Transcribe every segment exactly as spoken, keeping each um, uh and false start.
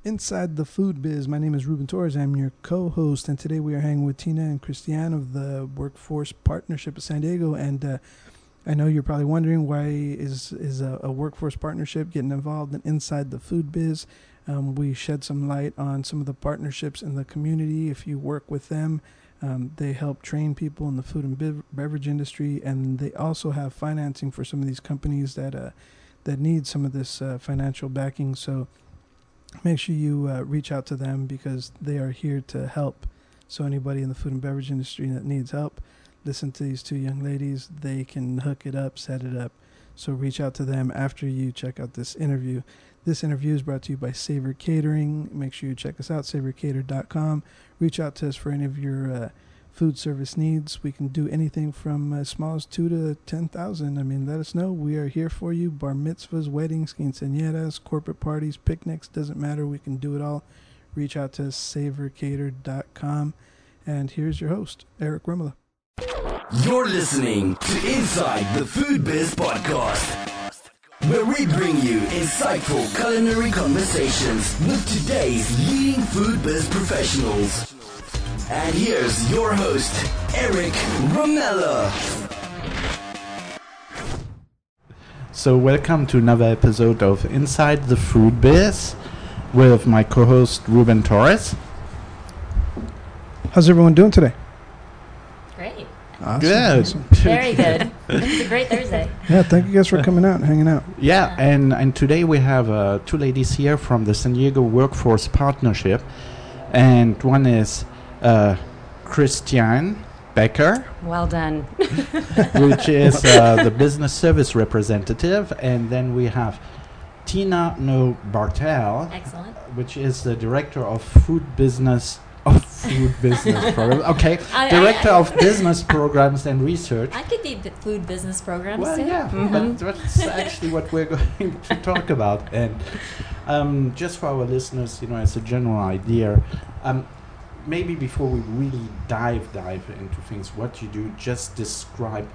Inside the Food Biz. My name is Ruben Torres. I'm your co-host, and today we are hanging with Tina and Christiane of the Workforce Partnership of San Diego. And uh, I know you're probably wondering, why is is a, a workforce partnership getting involved in Inside the Food Biz? Um, we shed some light on some of the partnerships in the community. If you work with them, um, they help train people in the food and bev- beverage industry, and they also have financing for some of these companies that uh, that need some of this uh, financial backing. So make sure you uh, reach out to them, because they are here to help. So anybody in the food and beverage industry that needs help, listen to these two young ladies. They can hook it up, set it up. So reach out to them after you check out this interview. This interview is brought to you by Savor Catering. Make sure you check us out, savor cater dot com. Reach out to us for any of your uh, food service needs. We can do anything from as small as two to ten thousand. I mean, let us know. We are here for you. Bar mitzvahs, weddings, quinceañeras, corporate parties, picnics, doesn't matter. We can do it all. Reach out to us, savor cater dot com. And here's your host, Eric Remela. You're listening to Inside the Food Biz Podcast, where we bring you insightful culinary conversations with today's leading food biz professionals. And here's your host, Eric Remela. So welcome to another episode of Inside the Food Biz with my co-host Ruben Torres. How's everyone doing today? Great. Awesome. Good. Awesome. Very good. It's a great Thursday. Yeah, thank you guys for coming out and hanging out. Yeah, and, and today we have uh, two ladies here from the San Diego Workforce Partnership. And one is uh, Christiane Becker, Well done. which is uh, the business service representative. And then we have Tina No Bartel, Excellent. which is the director of food business of food business program. Okay, I- director I- I- of business programs and research. I could be the food business programs Well, too. yeah, Mhm. but that's actually what we're going to talk about. And um, just for our listeners, you know, as a general idea, um, maybe before we really dive dive into things, what you do, just describe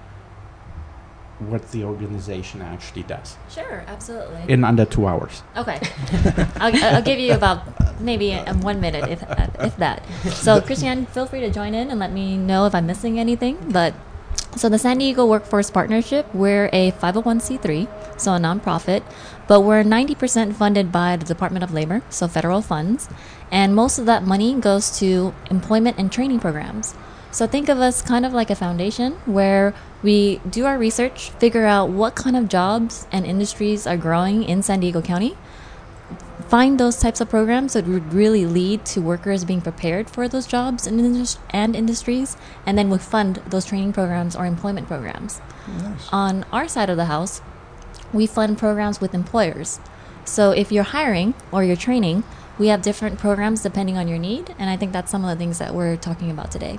what the organization actually does Sure, absolutely. in under two hours. Okay. I'll, I'll give you about maybe um, one minute, if uh, if that. So, Christiane, feel free to join in and let me know if I'm missing anything. But so the San Diego Workforce Partnership, we're a five oh one c three, so a nonprofit, but we're ninety percent funded by the Department of Labor, so federal funds, and most of that money goes to employment and training programs. So think of us kind of like a foundation where we do our research, figure out what kind of jobs and industries are growing in San Diego County, find those types of programs that would really lead to workers being prepared for those jobs and, indus- and industries, and then we fund those training programs or employment programs. Nice. On our side of the house, we fund programs with employers. So if you're hiring or you're training, we have different programs depending on your need, and I think that's some of the things that we're talking about today.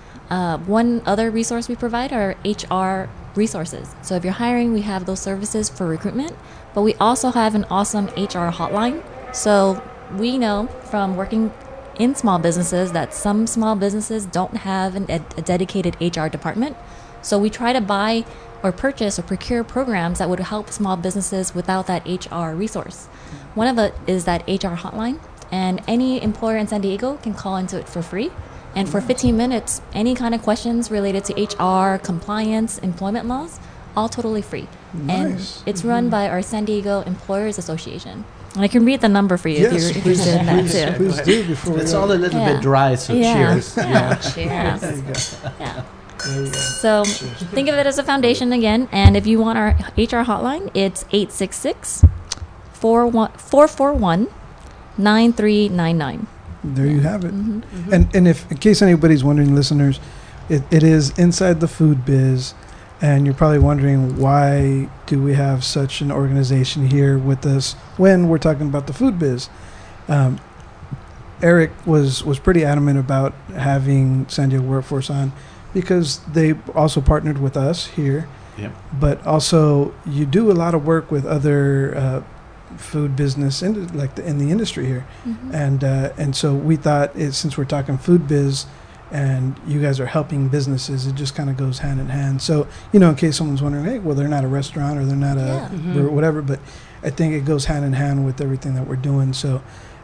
Uh, one other resource we provide are H R resources. So if you're hiring, we have those services for recruitment, but we also have an awesome H R hotline. So we know from working in small businesses that some small businesses don't have an, a, a dedicated H R department. So we try to buy or purchase or procure programs that would help small businesses without that H R resource. One of it is that H R hotline, and any employer in San Diego can call into it for free. And for fifteen minutes, any kind of questions related to H R, compliance, employment laws, all totally free. Nice. And it's run by our San Diego Employers Association. And I can read the number for you Yes, if you're please, interested in that please, too. please do before we It's go. all a little Yeah. bit dry, so Yeah. cheers. Yeah. Cheers. There you go. Yeah. There you go. So think of it as a foundation again. And if you want our H R hotline, it's eight six six, four four one, nine three nine nine. There you have it. Mhm, mhm. And and if, in case anybody's wondering, listeners, it, it is Inside the Food Biz, and you're probably wondering, why do we have such an organization here with us when we're talking about the food biz? Um, Eric was, was pretty adamant about having San Diego Workforce on, because they also partnered with us here, Yep. but also you do a lot of work with other uh, food business in, like the, in the industry here. Mhm. And uh, and so we thought, it, since we're talking food biz and you guys are helping businesses, it just kind of goes hand in hand. So, you know, in case someone's wondering, hey, well, they're not a restaurant or they're not a Yeah. Mhm. or whatever, but I think it goes hand in hand with everything that we're doing. So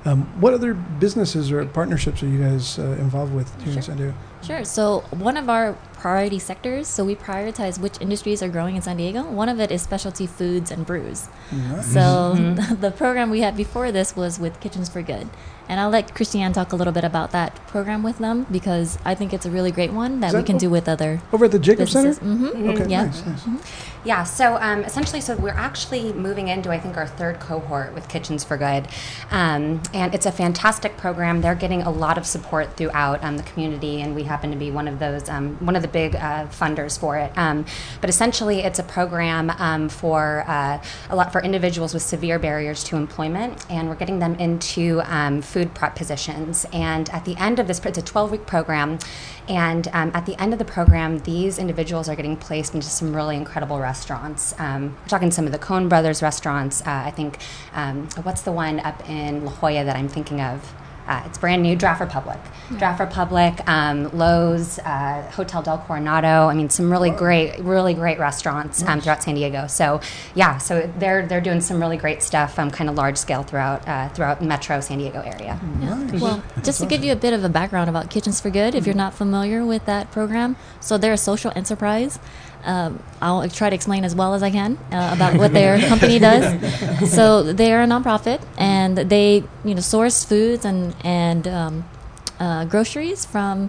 Um, what other businesses or partnerships are you guys uh, involved with here Sure. in San Diego? Sure. So one of our priority sectors, so we prioritize which industries are growing in San Diego. One of it is specialty foods and brews. Nice. So Mhm. the program we had before this was with Kitchens for Good. And I'll let Christiane talk a little bit about that program with them because I think it's a really great one that Is we that can o- do with other Over at the Jacob Center? businesses. Mm-hmm. Okay, Yeah. nice, nice. Yeah, so um, essentially, so we're actually moving into, I think, our third cohort with Kitchens for Good. Um, and it's a fantastic program. They're getting a lot of support throughout um, the community, and we happen to be one of those, um, one of the big uh, funders for it. Um, but essentially, it's a program um, for uh, a lot for individuals with severe barriers to employment, and we're getting them into um, food prep positions. And at the end of this, it's a twelve-week program, and um, at the end of the program, these individuals are getting placed into some really incredible restaurants. Um, we're talking some of the Coen Brothers restaurants. Uh, I think, um, what's the one up in La Jolla that I'm thinking of? Uh, it's brand new, Draft Republic. Draft Republic, um, Lowe's, uh, Hotel Del Coronado. I mean, some really great, really great restaurants um, throughout San Diego. So, yeah, so they're they're doing some really great stuff, um, kind of large scale throughout uh, throughout Metro San Diego area. Nice. Well, just to give you a bit of a background about Kitchens for Good, if you're not familiar with that program, so they're a social enterprise. Um, I'll try to explain as well as I can uh, about what their company does. So they are a nonprofit, and they, you know, source foods and and um, uh, groceries from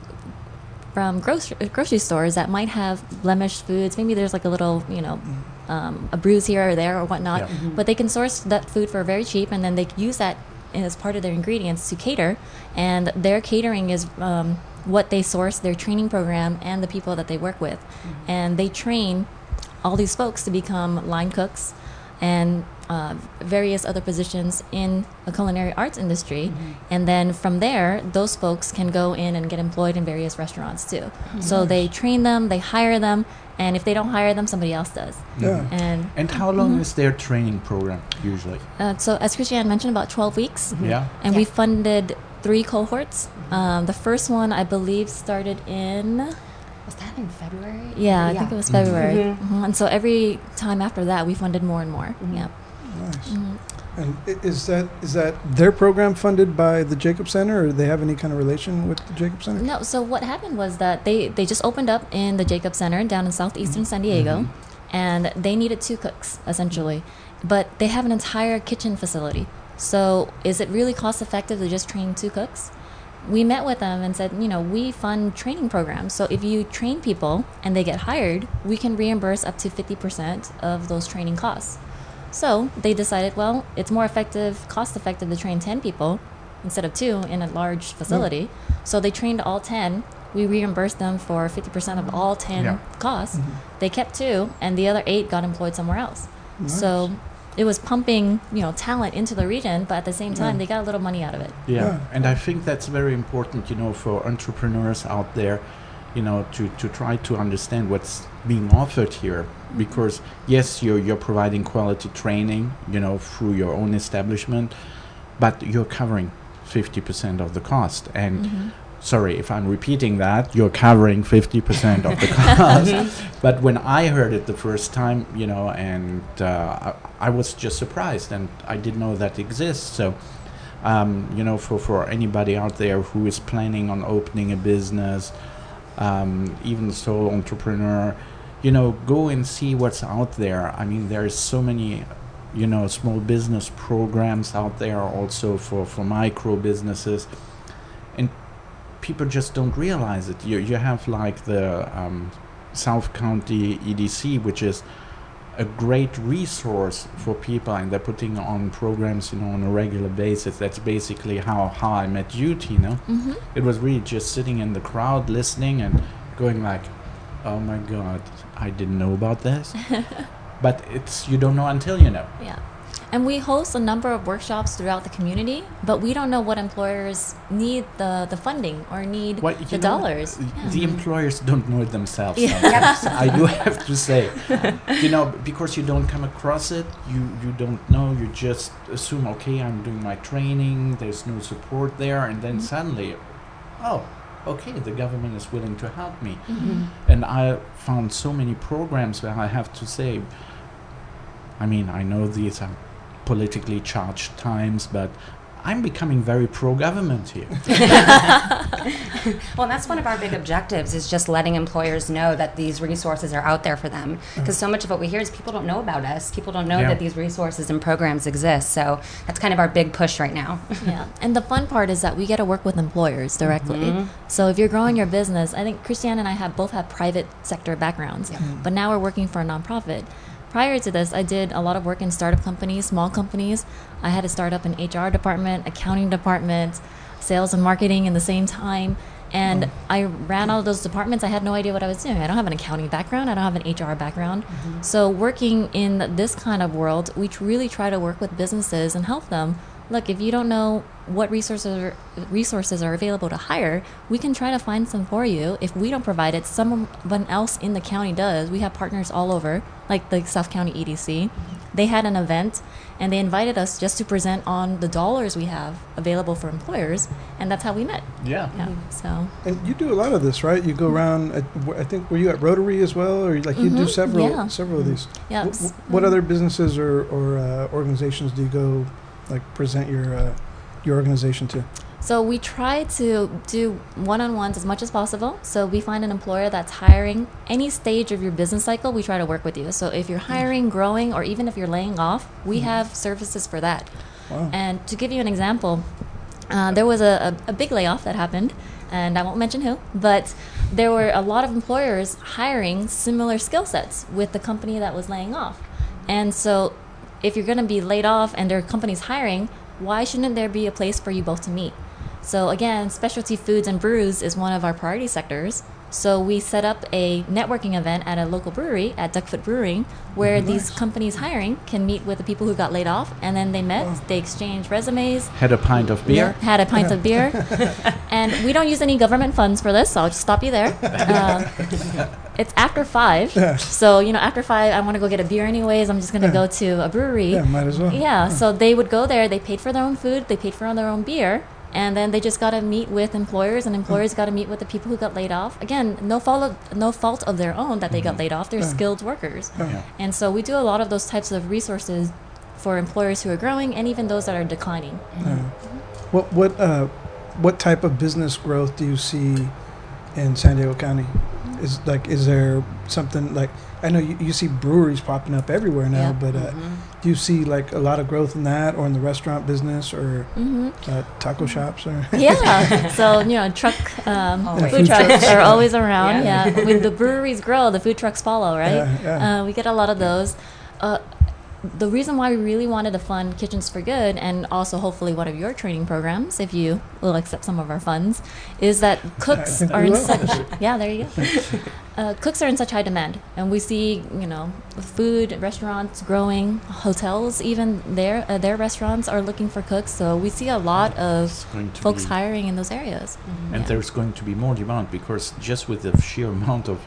from grocery grocery stores that might have blemished foods. Maybe there's like a little, you know, um, a bruise here or there or whatnot. Yeah. But they can source that food for very cheap, and then they use that as part of their ingredients to cater. And their catering is um, what they source, their training program, and the people that they work with. And they train all these folks to become line cooks and uh, various other positions in a culinary arts industry. And then from there, those folks can go in and get employed in various restaurants too. So they train them, they hire them, and if they don't hire them, somebody else does. Yeah. And And how long is their training program usually? uh, so, as Christiane mentioned, about twelve weeks. Yeah. And Yeah. we funded three cohorts. Um, the first one, I believe, started in, Was that in February? yeah, I think it was February. Mhm. Mhm. And so every time after that, we funded more and more. Mhm. Yeah. Nice. Mhm. And i- is that is that their program funded by the Jacob Center, or do they have any kind of relation with the Jacob Center? No, so what happened was that they, they just opened up in the Jacob Center down in southeastern San Diego, and they needed two cooks, essentially. But they have an entire kitchen facility. So is it really cost effective to just train two cooks? We met with them and said, you know, we fund training programs. So if you train people and they get hired, we can reimburse up to fifty percent of those training costs. So they decided, well, it's more effective, cost effective to train ten people instead of two in a large facility. So they trained all ten. We reimbursed them for fifty percent of all ten Yeah. costs. They kept two, and the other eight got employed somewhere else. Nice. So it was pumping, you know, talent into the region, but at the same time, Yeah. they got a little money out of it. Yeah. Yeah. And I think that's very important, you know, for entrepreneurs out there, you know, to, to try to understand what's being offered here. Because yes, you're you're providing quality training, you know, through your own establishment, but you're covering fifty percent of the cost. And sorry if I'm repeating that, you're covering fifty percent of the cost. But when I heard it the first time, you know, and uh, I, I was just surprised, and I didn't know that exists. So, um, you know, for, for anybody out there who is planning on opening a business, um, even sole entrepreneur, you know, go and see what's out there. I mean, there's so many, you know, small business programs out there also for, for micro businesses. And people just don't realize it. You you have like the um, South County E D C, which is a great resource for people, and they're putting on programs, you know, on a regular basis. That's basically how, how I met you, Tina. Mm-hmm. It was really just sitting in the crowd, listening and going like, oh my God, I didn't know about this. But it's, you don't know until you know. Yeah. And we host a number of workshops throughout the community, but we don't know what employers need the, the funding or need What, you the know, dollars. uh, Yeah. The employers don't know it themselves. Yeah. sometimes. I do have to say, you know, because you don't come across it, you, you don't know, you just assume, okay, I'm doing my training, there's no support there, and then suddenly, oh, okay, the government is willing to help me. Mhm. And I found so many programs where I have to say, I mean, I know these are politically charged times, but I'm becoming very pro-government here. Well, that's one of our big objectives, is just letting employers know that these resources are out there for them. Because so much of what we hear is people don't know about us. People don't know Yeah. that these resources and programs exist. So that's kind of our big push right now. Yeah, and the fun part is that we get to work with employers directly. So if you're growing your business, I think Christiane and I have both have private sector backgrounds, but now we're working for a nonprofit. Prior to this, I did a lot of work in startup companies, small companies. I had to start up an H R department, accounting department, sales and marketing in the same time. And I ran all of those departments. I had no idea what I was doing. I don't have an accounting background. I don't have an H R background. So working in this kind of world, we tr- really try to work with businesses and help them. Look, if you don't know what resources are, resources are available to hire, we can try to find some for you. If we don't provide it, someone else in the county does. We have partners all over, like the South County E D C. They had an event, and they invited us just to present on the dollars we have available for employers, and that's how we met. Yeah. Yeah, so And you do a lot of this, right? You go around. At, wh- I think were you at Rotary as well, or like you do Mhm, several yeah. several of these? yeah. Wh- s- wh- what other businesses or or uh, organizations do you go like present your uh, your organization to? So we try to do one-on-ones as much as possible. So we find an employer that's hiring any stage of your business cycle, we try to work with you. So if you're hiring, growing, or even if you're laying off, we have services for that. Wow. And to give you an example, uh, there was a, a, a big layoff that happened, and I won't mention who, but there were a lot of employers hiring similar skill sets with the company that was laying off. And so if you're going to be laid off and there are companies hiring, why shouldn't there be a place for you both to meet? So again, specialty foods and brews is one of our priority sectors. So we set up a networking event at a local brewery, at Duckfoot Brewing, where these companies hiring can meet with the people who got laid off, and then they met, they exchanged resumes, Had a pint of beer. had a pint of beer. And we don't use any government funds for this, so I'll just stop you there. Um, it's after five. So, you know, after five, I want to go get a beer anyways. I'm just going to Yeah. go to a brewery. Yeah, might as well. Yeah, so they would go there. They paid for their own food. They paid for their own beer. And then they just got to meet with employers, and employers got to meet with the people who got laid off. Again, no fault of, no fault of their own that they got laid off. They're Yeah. skilled workers. Yeah. And so we do a lot of those types of resources for employers who are growing and even those that are declining. Yeah. What what uh, what type of business growth do you see in San Diego County? Is like is there something like I know you, you see breweries popping up everywhere now, Yeah. but uh, do you see like a lot of growth in that, or in the restaurant business, or hmm uh, taco shops, or Yeah. So, you know, truck, um, Always. food Food trucks trucks. are always around. Yeah. Yeah. When the breweries grow, the food trucks follow, right? Yeah, yeah. Uh, we get a lot of those. Uh, the reason why we really wanted to fund Kitchens for Good, and also hopefully one of your training programs, if you will accept some of our funds, is that cooks think are we in will. such yeah, there you go. Uh, cooks are in such high demand, and we see you know food restaurants growing, hotels even their uh, their restaurants are looking for cooks. So we see a lot of It's going to folks be- hiring in those areas. And Yeah. there's going to be more demand because just with the sheer amount of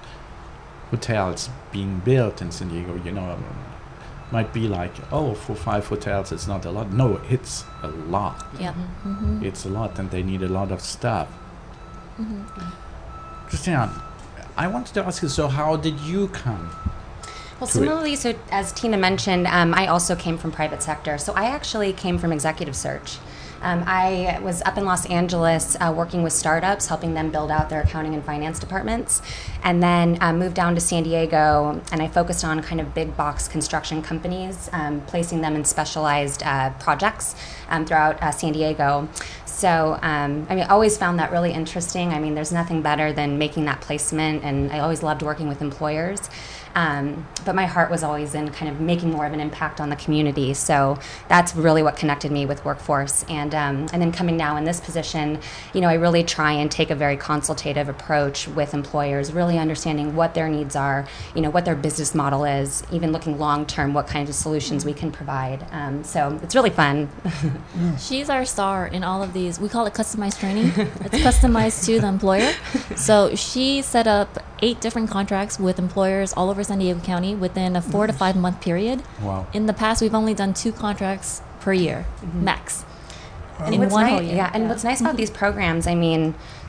hotels being built in San Diego, you know, um, might be like, oh, for five hotels it's not a lot. No, it's a lot. Yeah. Mm-hmm. It's a lot, and they need a lot of stuff. Mm-hmm. Christiane, I wanted to ask you, so how did you come? Well, to it. similarly, so as Tina mentioned, um, I also came from private sector. So I actually came from executive search. Um, I was up in Los Angeles uh, working with startups, helping them build out their accounting and finance departments, and then uh, moved down to San Diego, and I focused on kind of big box construction companies, um, placing them in specialized uh, projects um, throughout uh, San Diego. So, um, I mean, I always found that really interesting. I mean, there's nothing better than making that placement, and I always loved working with employers. Um, but my heart was always in kind of making more of an impact on the community. So that's really what connected me with Workforce. And um, and then coming now in this position, you know, I really try and take a very consultative approach with employers, really understanding what their needs are, you know, what their business model is, even looking long term, what kinds of solutions we can provide. Um, so it's really fun. She's our star in all of these. We call it customized training. It's customized to the employer. So she set up eight different contracts with employers all over San Diego County within a four to five month period. Wow. In the past, we've only done two contracts per year, max. And In what's one ni- whole year. Yeah, and Yeah. what's nice about these programs, I mean,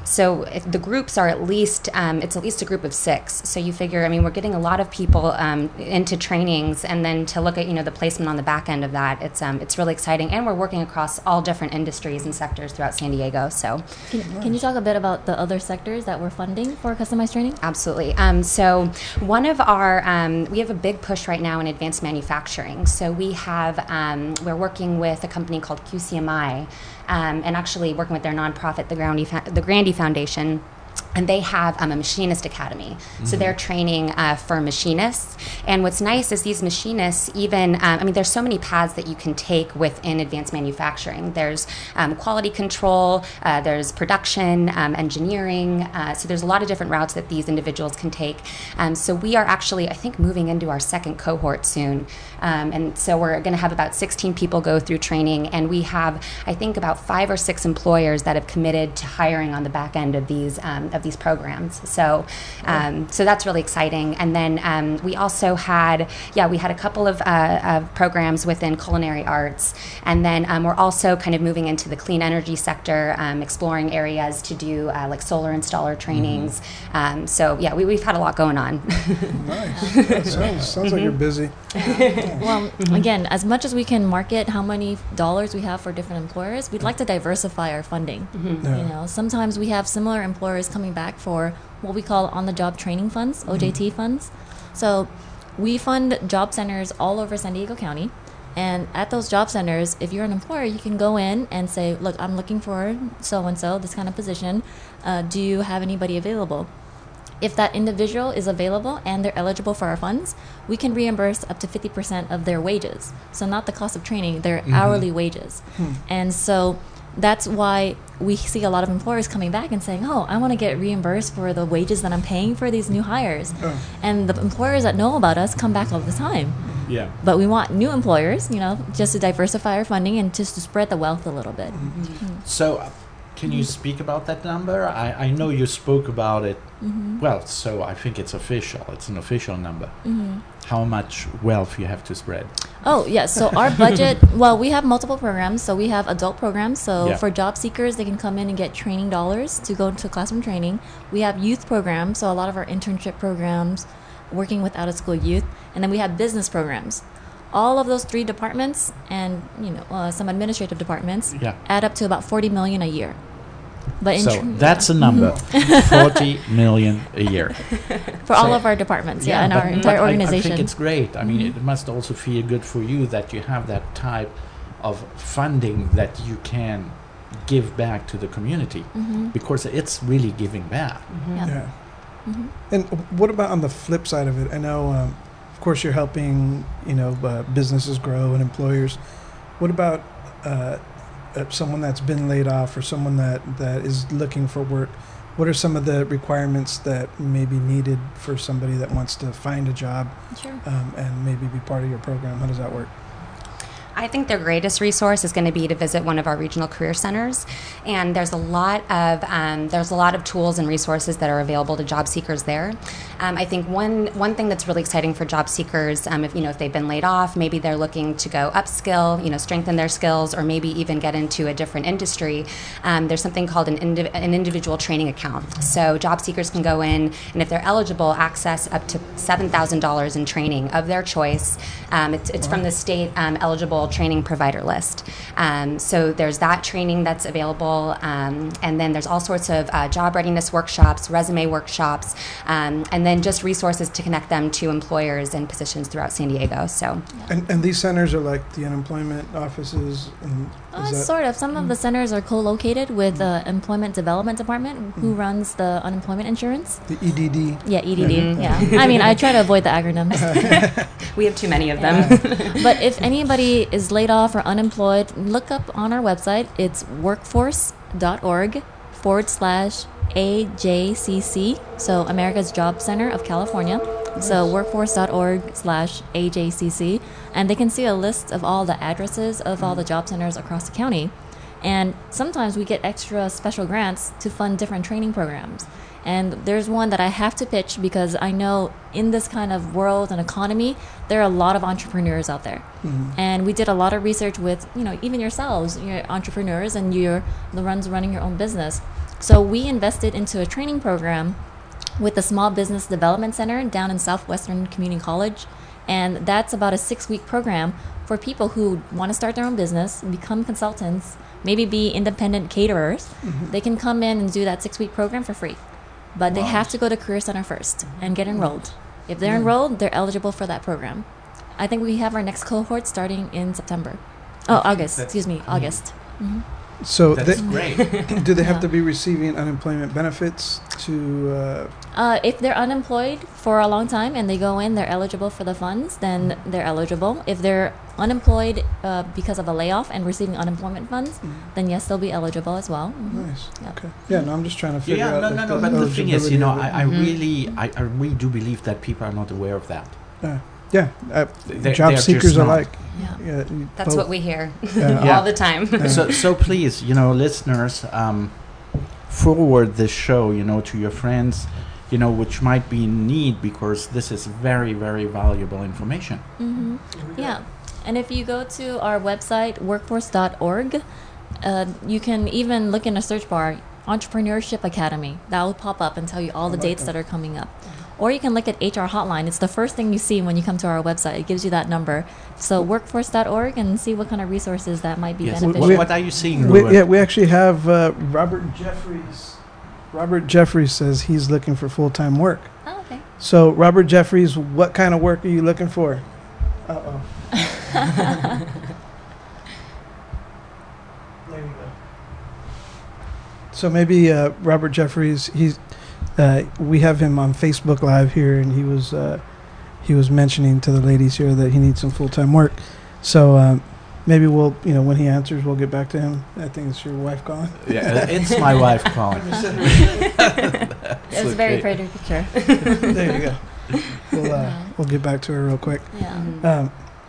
so if the groups are at least, um, it's at least a group of six. So you figure, I mean, we're getting a lot of people um, into trainings, and then to look at, you know, the placement on the back end of that, it's um, it's really exciting. And we're working across all different industries and sectors throughout San Diego. So, Can, can you talk a bit about the other sectors that we're funding for customized training? absolutely. Um, so one of our, um, we have a big push right now in advanced manufacturing. So we have, um, we're working with a company called Q C M I, um, and actually working with their nonprofit, the Grandy, Fo- the Grandy Foundation. And they have um, a machinist academy. Mm-hmm. So they're training uh, for machinists. And what's nice is these machinists even, um, I mean, there's so many paths that you can take within advanced manufacturing. There's um, quality control, uh, there's production, um, engineering. Uh, so there's a lot of different routes that these individuals can take. Um, so we are actually, I think, moving into our second cohort soon. Um, and so we're going to have about sixteen people go through training. And we have, I think, about five or six employers that have committed to hiring on the back end of these um, of these programs. So um, so that's really exciting. And then um, we also had, yeah, we had a couple of, uh, of programs within culinary arts. And then um, we're also kind of moving into the clean energy sector, um, exploring areas to do uh, like solar installer trainings. Mm-hmm. Um, so yeah, we, we've had a lot going on. Nice. That sounds, sounds like you're busy. Well, again, as much as we can market how many dollars we have for different employers, we'd like to diversify our funding. Mm-hmm. Yeah. You know, sometimes we have similar employers coming back for what we call on-the-job training funds, O J T funds. So we fund job centers all over San Diego County. And at those job centers, if you're an employer, you can go in and say, look, I'm looking for so-and-so, this kind of position. Uh, do you have anybody available? If that individual is available and they're eligible for our funds, we can reimburse up to fifty percent of their wages. So not the cost of training, their mm-hmm. hourly wages. Hmm. And so that's why we see a lot of employers coming back and saying, oh, I want to get reimbursed for the wages that I'm paying for these new hires. Oh. And the employers that know about us come back all the time. Yeah. But we want new employers, you know, just to diversify our funding and just to spread the wealth a little bit. Mm-hmm. Mm-hmm. So uh, can you speak about that number? I, I know you spoke about it. Mm-hmm. Well, so I think it's official. It's an official number. Mm-hmm. How much wealth you have to spread? Oh, yes. So our budget, well, we have multiple programs. So we have adult programs. So yeah. for job seekers, they can come in and get training dollars to go into classroom training. We have youth programs. So a lot of our internship programs, working with out-of-school youth. And then we have business programs. All of those three departments and, you know, uh, some administrative departments yeah. add up to about forty million a year. But in so tr- that's yeah. a number, forty million a year. For so all of our departments, yeah, yeah and but, our entire but organization. I, I think it's great. I mean, mm-hmm. it must also feel good for you that you have that type of funding that you can give back to the community, mm-hmm. because it's really giving back. Mm-hmm. Yeah. yeah. Mm-hmm. And what about on the flip side of it? I know, um, of course, you're helping, you know, uh, businesses grow and employers. What about uh, uh, someone that's been laid off or someone that, that is looking for work? What are some of the requirements that may be needed for somebody that wants to find a job sure. um, and maybe be part of your program? How does that work? I think their greatest resource is going to be to visit one of our regional career centers, and there's a lot of um, there's a lot of tools and resources that are available to job seekers there. Um, I think one one thing that's really exciting for job seekers, um, if you know if they've been laid off, maybe they're looking to go upskill, you know, strengthen their skills, or maybe even get into a different industry. Um, there's something called an indi- an individual training account. So job seekers can go in, and if they're eligible, access up to seven thousand dollars in training of their choice. Um, it's it's wow. from the state um, eligible training provider list. Um, so there's that training that's available, um, and then there's all sorts of uh, job readiness workshops, resume workshops, um, and then just resources to connect them to employers and positions throughout San Diego. So, and, and these centers are like the unemployment offices. And uh, sort of. Some mm. of the centers are co-located with the uh, Employment Development Department, mm. who runs the unemployment insurance. The E D D. Yeah, E D D. Mm-hmm. Yeah. I mean, I try to avoid the acronyms. We have too many of yeah. them. But if anybody is laid off or unemployed, look up on our website. It's workforce.org forward slash AJCC. So America's Job Center of California. Nice. So workforce.org slash AJCC. And they can see a list of all the addresses of all the job centers across the county. And sometimes we get extra special grants to fund different training programs. And there's one that I have to pitch because I know in this kind of world and economy, there are a lot of entrepreneurs out there. Mhm. And we did a lot of research with, you know, even yourselves, you're entrepreneurs and you're the ones running your own business. So we invested into a training program with the Small Business Development Center down in Southwestern Community College. And that's about a six-week program for people who want to start their own business, become consultants, maybe be independent caterers. Mhm. They can come in and do that six-week program for free. But they have to go to Career Center first and get enrolled. If they're Yeah. enrolled, they're eligible for that program. I think we have our next cohort starting in September. Oh, August. that's- Excuse me, August. hmm So That's they, great. do they have Yeah. to be receiving unemployment benefits to? Uh, Uh, if they're unemployed for a long time and they go in, they're eligible for the funds, then they're eligible. If they're unemployed uh, because of a layoff and receiving unemployment funds, then yes, they'll be eligible as well. Mhm. Nice. Yep. Okay. Yeah. No, I'm just trying to figure Yeah, out. no, like, no, no. But the thing is, eligibility you know, of it. I, I Mhm. really, I, I really do believe that people are not aware of that. Yeah. Yeah. Uh, They- job they're seekers just not. alike. Yeah. Yeah. you That's both- what we hear Yeah. Yeah. all the time. Yeah. So, so please, you know, listeners, um, forward this show, you know, to your friends, you know, which might be in need because this is very, very valuable information. hmm Yeah. And if you go to our website, workforce dot org, uh, you can even look in a search bar, Entrepreneurship Academy. That will pop up and tell you all the like dates that. that are coming up. Or you can look at H R Hotline. It's the first thing you see when you come to our website. It gives you that number. So workforce dot org and see what kind of resources that might be Yes. beneficial. What, what are you seeing, We, Ruben? yeah, we actually have uh, Robert Jeffries. Robert Jeffries says he's looking for full time work. Oh, okay. So, Robert Jeffries, what kind of work are you looking for? Uh oh. There you go. So maybe uh, Robert Jeffries, he's uh, we have him on Facebook Live here, and he was uh, he was mentioning to the ladies here that he needs some full time work. So um, maybe we'll, you know, when he answers, we'll get back to him. I think it's your wife calling. Yeah, it's my wife calling. It was a very okay. pretty picture. There you go. We'll uh, Yeah. we'll get back to her real quick. Yeah. Mhm. Um,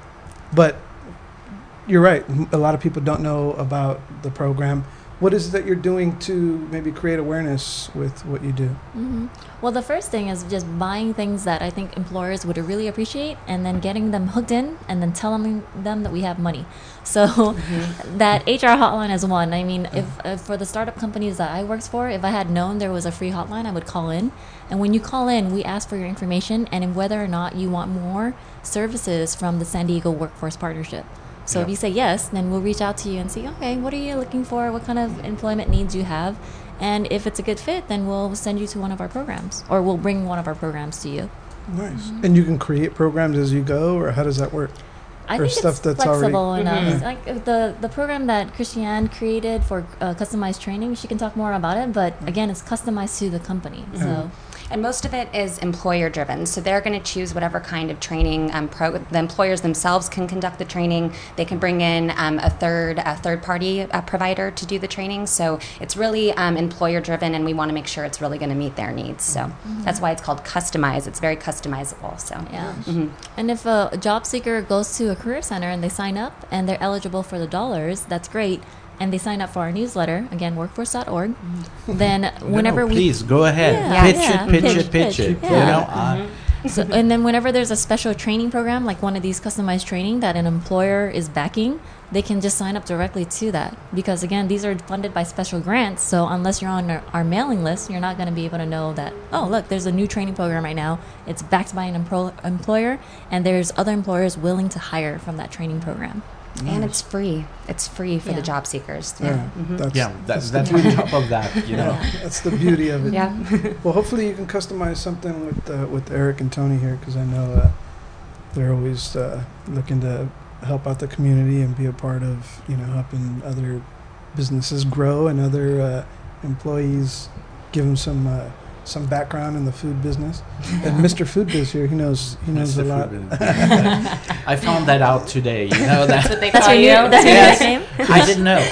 but you're right. M- A lot of people don't know about the program. What is it that you're doing to maybe create awareness with what you do? hmm Well, the first thing is just buying things that I think employers would really appreciate, and then getting them hooked in, and then telling them that we have money. So that H R hotline is one. I mean, if, if for the startup companies that I worked for, if I had known there was a free hotline, I would call in. And when you call in, we ask for your information and in whether or not you want more services from the San Diego Workforce Partnership. So if Yeah. you say yes, then we'll reach out to you and see, okay, what are you looking for? What kind of employment needs you have? And if it's a good fit, then we'll send you to one of our programs, or we'll bring one of our programs to you. Nice. And you can create programs as you go, or how does that work? I Or think stuff it's that's already- flexible enough. Mhm. Like uh, the the program that Christiane created for uh, customized training, she can talk more about it. But again, it's customized to the company. So And most of it is employer driven. So they're going to choose whatever kind of training um, pro- the employers themselves can conduct the training. They can bring in um, a third a third party uh, provider to do the training. So it's really um, employer driven, and we want to make sure it's really going to meet their needs. So that's why it's called customized. It's very customizable. So yeah. Mhm. And if a job seeker goes to a career center and they sign up and they're eligible for the dollars, that's great. And they sign up for our newsletter, again, workforce dot org, then No, whenever no, we please go ahead, Yeah, pitch yeah. it, pitch, Pitch, it, pitch, pitch, it. yeah. You know, uh, So, and then whenever there's a special training program, like one of these customized training that an employer is backing, they can just sign up directly to that. Because again, these are funded by special grants. So unless you're on our, our mailing list, you're not going to be able to know that, oh, look, there's a new training program right now. It's backed by an empro- employer, and there's other employers willing to hire from that training program. And it's free. It's free for Yeah. the job seekers. Yeah, Mhm. that's, yeah, that's, the that's beauty. on top of that, you know. Yeah, that's the beauty of it. Yeah. Well, hopefully you can customize something with uh, with Eric and Tony here, because I know uh, they're always uh, looking to help out the community and be a part of, you know, helping other businesses grow and other uh, employees, give them some uh, some background in the food business. And Mister Food Biz here, he knows he knows Mister a lot. Food Business. I found that out today. You know That's that what they That's call your you. new, that's your Yes. new nickname? I didn't know.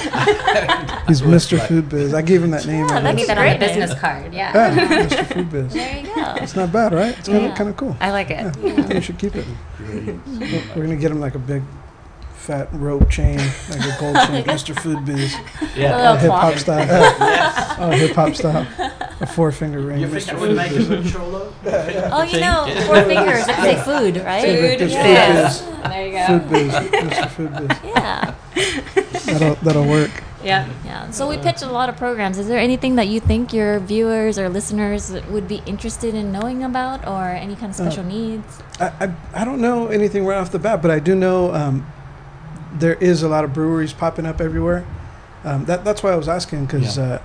He's was Mister like- Food Biz. I gave him that name. Yeah, I I that's need guess. that on a great name. business card. Yeah. Yeah, Mister Food Biz. There you go. It's not bad, right? It's kind of Yeah. kind of cool. I like it. I think you should keep it. Great. We're gonna get him like a big fat rope chain, like a gold chain, Mister Food Biz, Yeah. Oh, uh, hip hop clock. style, Yes. oh hip hop style, a four finger ring, You think Mister I would Food make a Biz. good cholo? Oh, you Think? know, Yeah. four fingers. It's like food, right? Food, Food, just yes. Food There you Biz, go. Food Biz, Mister Food Biz. Yeah. That'll that'll work. Yeah. Yeah. So we pitch a lot of programs. Is there anything that you think your viewers or listeners would be interested in knowing about, or any kind of special needs? I, I I don't know anything right off the bat, but I do know um, there is a lot of breweries popping up everywhere. Um, that that's why I was asking, because Yeah. uh,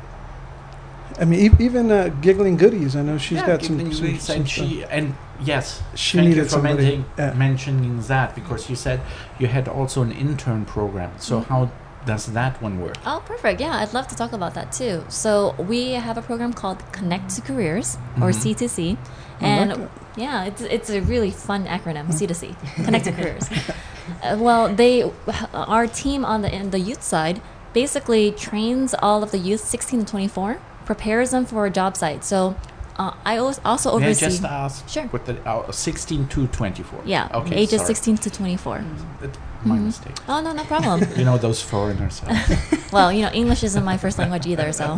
I mean, e- even uh, Giggling Goodies, I know she's Yeah, got some, Giggling some, Goodies, some and stuff. she and yes, She thank you needed for somebody, mentioning, yeah. mentioning that, because you said you had also an intern program. So Mm-hmm. how does that one work? Oh, perfect. Yeah, I'd love to talk about that too. So we have a program called Connect to Careers, or Mhm. C two C, I like and that. yeah, it's it's a really fun acronym, C two C, Connect to Careers. Uh, well, they our team on the in the youth side basically trains all of the youth sixteen to twenty-four, prepares them for a job site. So uh, I als- also May I oversee. just ask? Sure. With the uh, sixteen to twenty-four. Yeah, Okay. ages sorry. sixteen to twenty-four. It- my Mhm. mistake. Oh no, no problem. You know those foreigners. uh, Well, you know, English isn't my first language either, so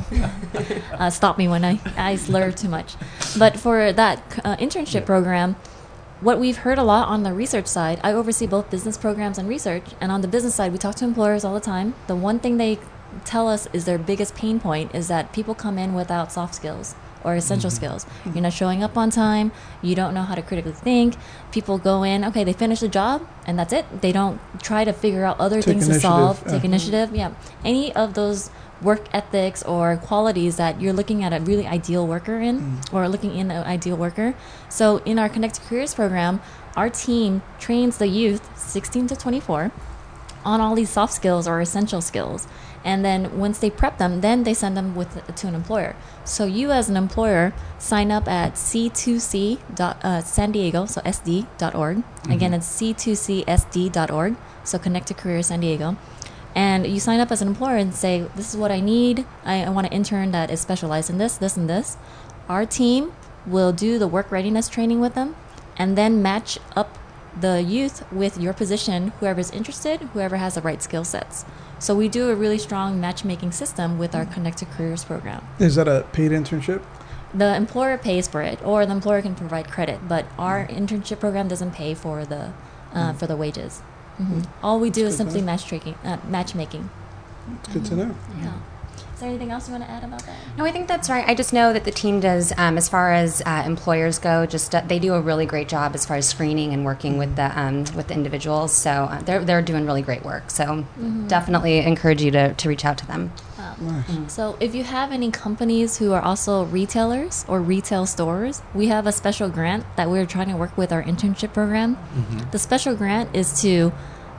uh, stop me when I, I slur too much. But for that uh, internship Yeah. program, what we've heard a lot on the research side, I oversee both business programs and research. And on the business side, we talk to employers all the time. The one thing they tell us is their biggest pain point is that people come in without soft skills or essential Mhm. skills. You're not showing up on time. You don't know how to critically think. People go in, okay, they finish the job, and that's it. They don't try to figure out other Take things to initiative, solve, yeah. take initiative. Yeah. Any of those work ethics or qualities that you're looking at a really ideal worker in, Mm. or looking in an ideal worker. So in our Connect to Careers program, our team trains the youth sixteen to twenty-four on all these soft skills or essential skills. And then once they prep them, then they send them with to an employer. So you as an employer sign up at C two C dot, uh, San Diego, so S D dot org. Again, Mhm. it's C two C S D dot org, so Connect to Career San Diego. And you sign up as an employer and say, this is what I need. I, I want an intern that is specialized in this, this, and this. Our team will do the work readiness training with them and then match up the youth with your position, whoever's interested, whoever has the right skill sets. So we do a really strong matchmaking system with our Connect to Careers program. Is that a paid internship? The employer pays for it, or the employer can provide credit, but our internship program doesn't pay for the uh, for the wages. hmm All we do That's is good to simply know. matchmaking, uh, matchmaking. It's good to know. Yeah. Is there anything else you want to add about that? No, I think that's right. I just know that the team does, um, as far as uh, employers go, just uh, they do a really great job as far as screening and working with the um, with the individuals. So uh, they're they're doing really great work. So Mhm. definitely encourage you to, to reach out to them. Wow. Nice. So if you have any companies who are also retailers or retail stores, we have a special grant that we're trying to work with our internship program. Mhm. The special grant is to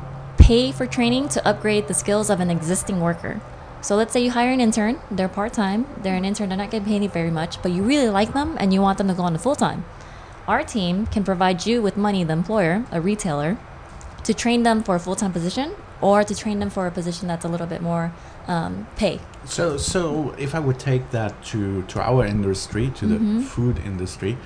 pay for training to upgrade the skills of an existing worker. So let's say you hire an intern, they're part-time, they're an intern, they're not getting paid very much, but you really like them and you want them to go on to full-time. Our team can provide you with money, the employer, a retailer, to train them for a full-time position or to train them for a position that's a little bit more um, pay. So, so if I would take that to, to our industry, to Mhm. the food industry,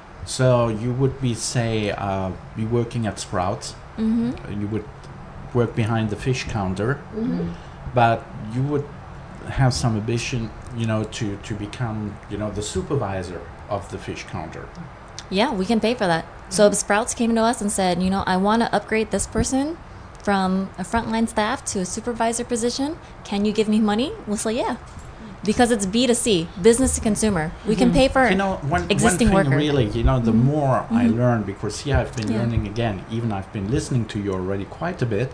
so you would be, say, uh, be working at Sprouts, Mm-hmm. uh, you would work behind the fish counter, Mm-hmm. but you would have some ambition, you know, to, to become, you know, the supervisor of the fish counter. Yeah, we can pay for that. So if Sprouts came to us and said, you know, I want to upgrade this person from a frontline staff to a supervisor position. Can you give me money? We'll say, yeah. Because it's B to C, business to consumer. We can pay for You know, one, existing one thing worker. really, you know, the more I Mhm. learn, because here I've been Yeah. learning again, even I've been listening to you already quite a bit.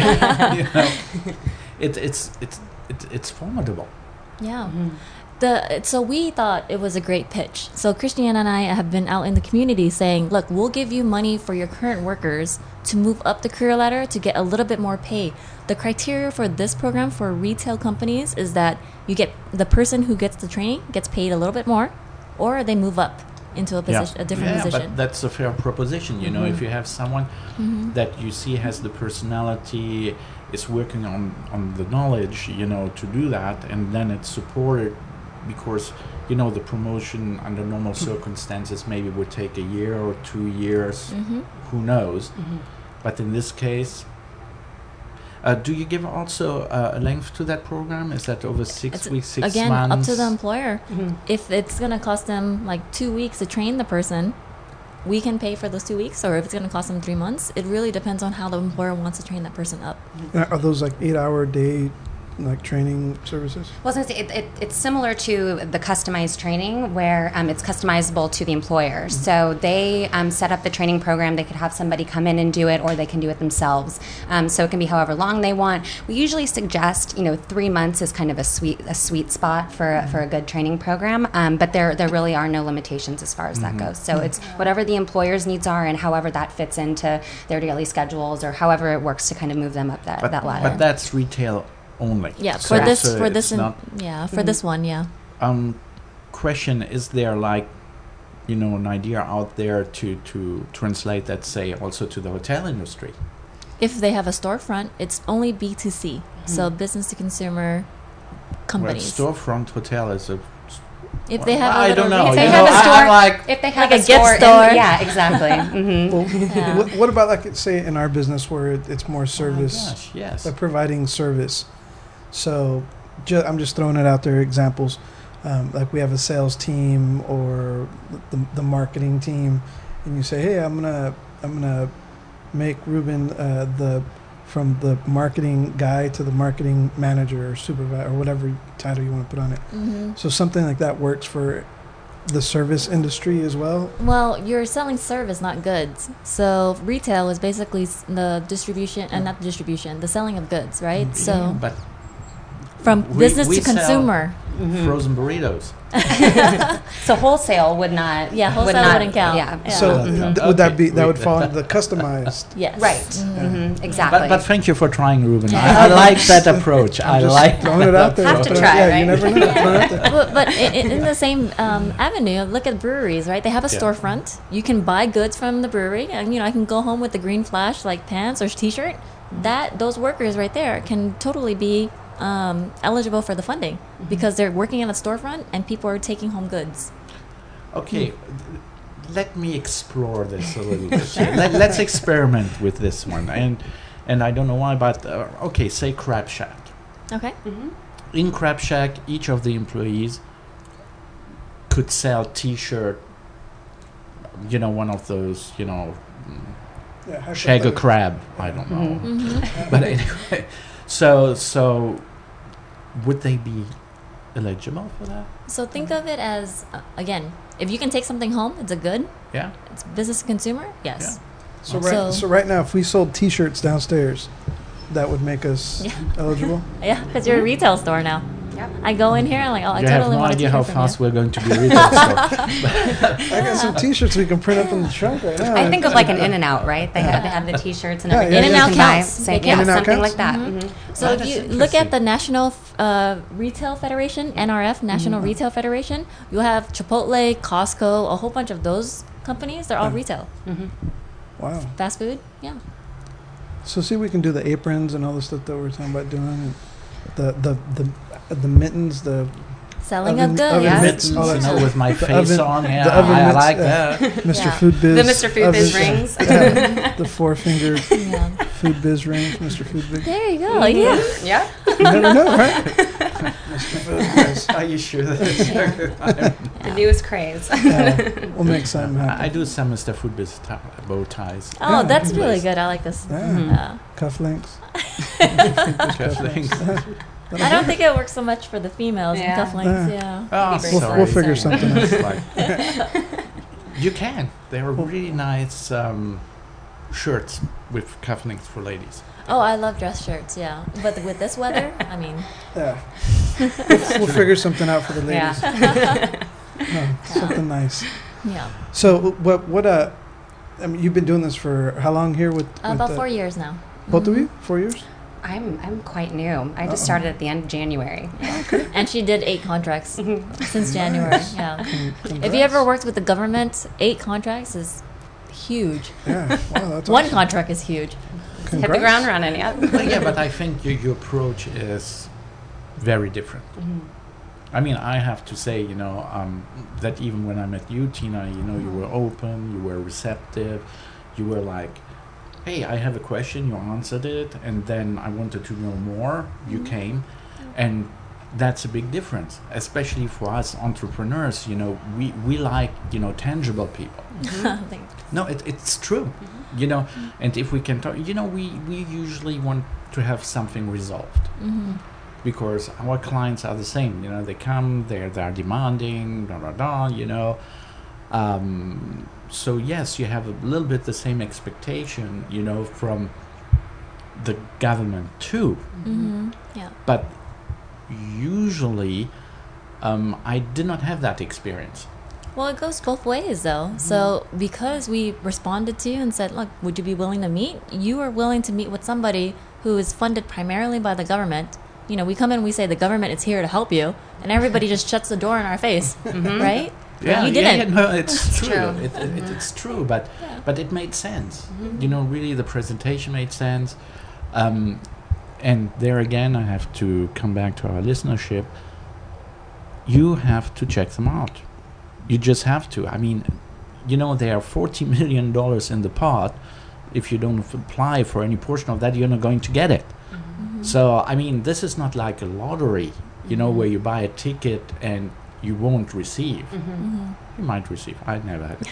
you know, it, it's it's it, it's formidable. Yeah. The so we thought it was a great pitch. So Christiane and I have been out in the community saying, look, we'll give you money for your current workers to move up the career ladder to get a little bit more pay. The criteria for this program for retail companies is that you get the person who gets the training gets paid a little bit more, or they move up into a position, a different yeah, position. but that's a fair proposition. You know, if you have someone Mhm. that you see has the personality, is working on on the knowledge, you know, to do that, and then it's supported because you know the promotion under normal circumstances maybe would take a year or two years, Mhm. who knows? But in this case, Uh, do you give also uh, a length to that program? Is that over six It's, weeks, six again, months? up to the employer. Mhm. If it's going to cost them like two weeks to train the person, we can pay for those two weeks. Or if it's going to cost them three months, it really depends on how the employer wants to train that person up. Uh, Are those like eight-hour day, like training services? Well, I was gonna say, it, it, it's similar to the customized training where um, it's customizable to the employer. So they um, set up the training program. They could have somebody come in and do it, or they can do it themselves. Um, so it can be however long they want. We usually suggest, you know, three months is kind of a sweet a sweet spot for a, for a good training program. Um, but there there really are no limitations as far as that goes. So it's whatever the employer's needs are, and however that fits into their daily schedules, or however it works to kind of move them up that but, that ladder. but that's retail only. Yeah, So- for this, so for this, it's in, not yeah, for this one, yeah. um, question, is there like, you know, an idea out there to, to translate that, say, also to the hotel industry? If they have a storefront, it's only B two C, so business to consumer companies. Well, storefront hotel is a... If they have Well, a I little don't know. If they you have know, a I- store, I'm like, if they have Like a, a gift store, in- store. yeah, exactly. hmm Well, Yeah. what, what about like say in our business where it, it's more oh my service, gosh, yes. like providing service? So, ju- I'm just throwing it out there. Examples, um, like we have a sales team or the, the marketing team, and you say, "Hey, I'm gonna I'm gonna make Ruben uh, the from the marketing guy to the marketing manager or supervisor or whatever title you want to put on it." hmm So something like that works for the service industry as well. Well, you're selling service, not goods. So retail is basically s- the distribution, and not the distribution, the selling of goods, right? Yeah, So but from we- business we to sell- consumer. frozen burritos. So wholesale would not. Yeah, would wholesale not, wouldn't count. Yeah. Yeah. So Mhm. th- would that Okay. be that would We- fall into the customized? Yes. Right. Mhm. hmm Exactly. But, but thank you for trying, Ruben. Yeah. I, I like that approach. I I'm just like throwing it out there. Have to But, try, yeah, right? you never know. Throw it out there. but but in, in the same um, avenue, look at breweries, right? They have a Yeah. storefront. You can buy goods from the brewery, and you know I can go home with the green flash like pants or T-shirt. That those workers right there can totally be um, eligible for the funding because they're working in a storefront and people are taking home goods. Okay, let me explore this a little bit. Let, let's experiment with this one. And and I don't know why, but uh, okay, say Crab Shack. Okay. hmm In Crab Shack, each of the employees could sell T-shirt. You know, one of those. You know, Yeah, hypothetical. shag a crab. I don't know. hmm But anyway, so so would they be eligible for that? So think of it as uh, again, if you can take something home, it's a good. Yeah. It's business to consumer. Yes. So So- right, so right now, if we sold T-shirts downstairs, that would make us Yeah. eligible. Yeah, because you're a retail store now. Yep. I go in here and like, oh, I you totally have no want idea to how from fast you. we're going to be retail store. I got some T-shirts we can print up in the trunk right now. I think of like an In and Out, right? They have they have the T-shirts and Yeah, everything. yeah, you yeah. can In-N-Out buy. counts. Say, They yeah, count. something In-N-Out like that. counts? Mhm. So That if is you look at interesting. the National uh, Retail Federation, N R F, National Retail Federation, you have Chipotle, Costco, a whole bunch of those companies. They're all Yeah. retail, Mhm. Wow. fast food. Yeah. So see, we can do the aprons and all the stuff that we we're talking about doing, and the the the the mittens, the Selling Oven- of goods. oven Yeah. Mittens, all that you know, stuff. with my The face oven- on. Yeah, the oven I mitts, like yeah. that. Mister Yeah. Food Biz, The Mister Food Biz oven- rings. yeah, the four finger Yeah. Food Biz rings, Mister Food Biz. There you go. Yeah. Yeah. You never know, right? Mister Food Biz. Are you sure that is The newest craze. Yeah, we'll make something I, I happen. do some Mister Food Biz ti- bow ties. Oh, Yeah. that's really good. I like this. Yeah. Mhm. Yeah. Cufflinks. Cufflinks. I don't think it works so much for the females Yeah. in cufflinks. Yeah. Yeah. Oh, We'll- sorry. we'll figure Sorry. something It's like- you can. They are really nice um, shirts with cufflinks for ladies. Oh, I love dress shirts. Yeah, but with this weather, I mean, Yeah. We'll, we'll figure something out for the ladies. Yeah. Oh, something nice. yeah. So what what uh I mean you've been doing this for how long here with, with About the- four years now. both of Mhm. you? Four years? I'm I'm quite new. I Uh-oh. just started at the end of January. And she did eight contracts since January. Nice. Yeah. Con- If you ever congrats. worked with the government, eight contracts is huge. Yeah. Wow, that's One awesome. contract is huge. Hit Congrats. the ground running. Yeah. Well, yeah, but I think your, your approach is very different. Mhm. I mean, I have to say, you know, um, that even when I met you, Tina, you know, you were open, you were receptive, you were like hey, I have a question, you answered it, and then I wanted to know more, you came, and that's a big difference, especially for us entrepreneurs. You know, we, we like, you know, tangible people. Thanks. No, it, it's true, you know, and if we can talk, you know, we, we usually want to have something resolved. Mm-hmm. Because our clients are the same, you know, they come, they're, they're demanding, blah, blah, blah, you know. Um, so, yes, you have a little bit the same expectation, you know, from the government too. Mm-hmm. Yeah. But usually, um, I did not have that experience. Well, it goes both ways, though. Mm-hmm. So because we responded to you and said, look, would you be willing to meet? You are willing to meet with somebody who is funded primarily by the government. You know, we come in, we say the government is here to help you, and everybody just shuts the door in our face, Mm-hmm. right? Yeah, you yeah, didn't. yeah, no, it's true. true. It, it, it, it's true, but Yeah. but it made sense. You know, really, the presentation made sense. Um, and there again, I have to come back to our listenership. You have to check them out. You just have to. I mean, you know, there are forty million dollars in the pot. If you don't f- apply for any portion of that, you're not going to get it. Mm-hmm. So, I mean, this is not like a lottery, you know, where you buy a ticket and you won't receive. Mm-hmm. You might receive. I never had.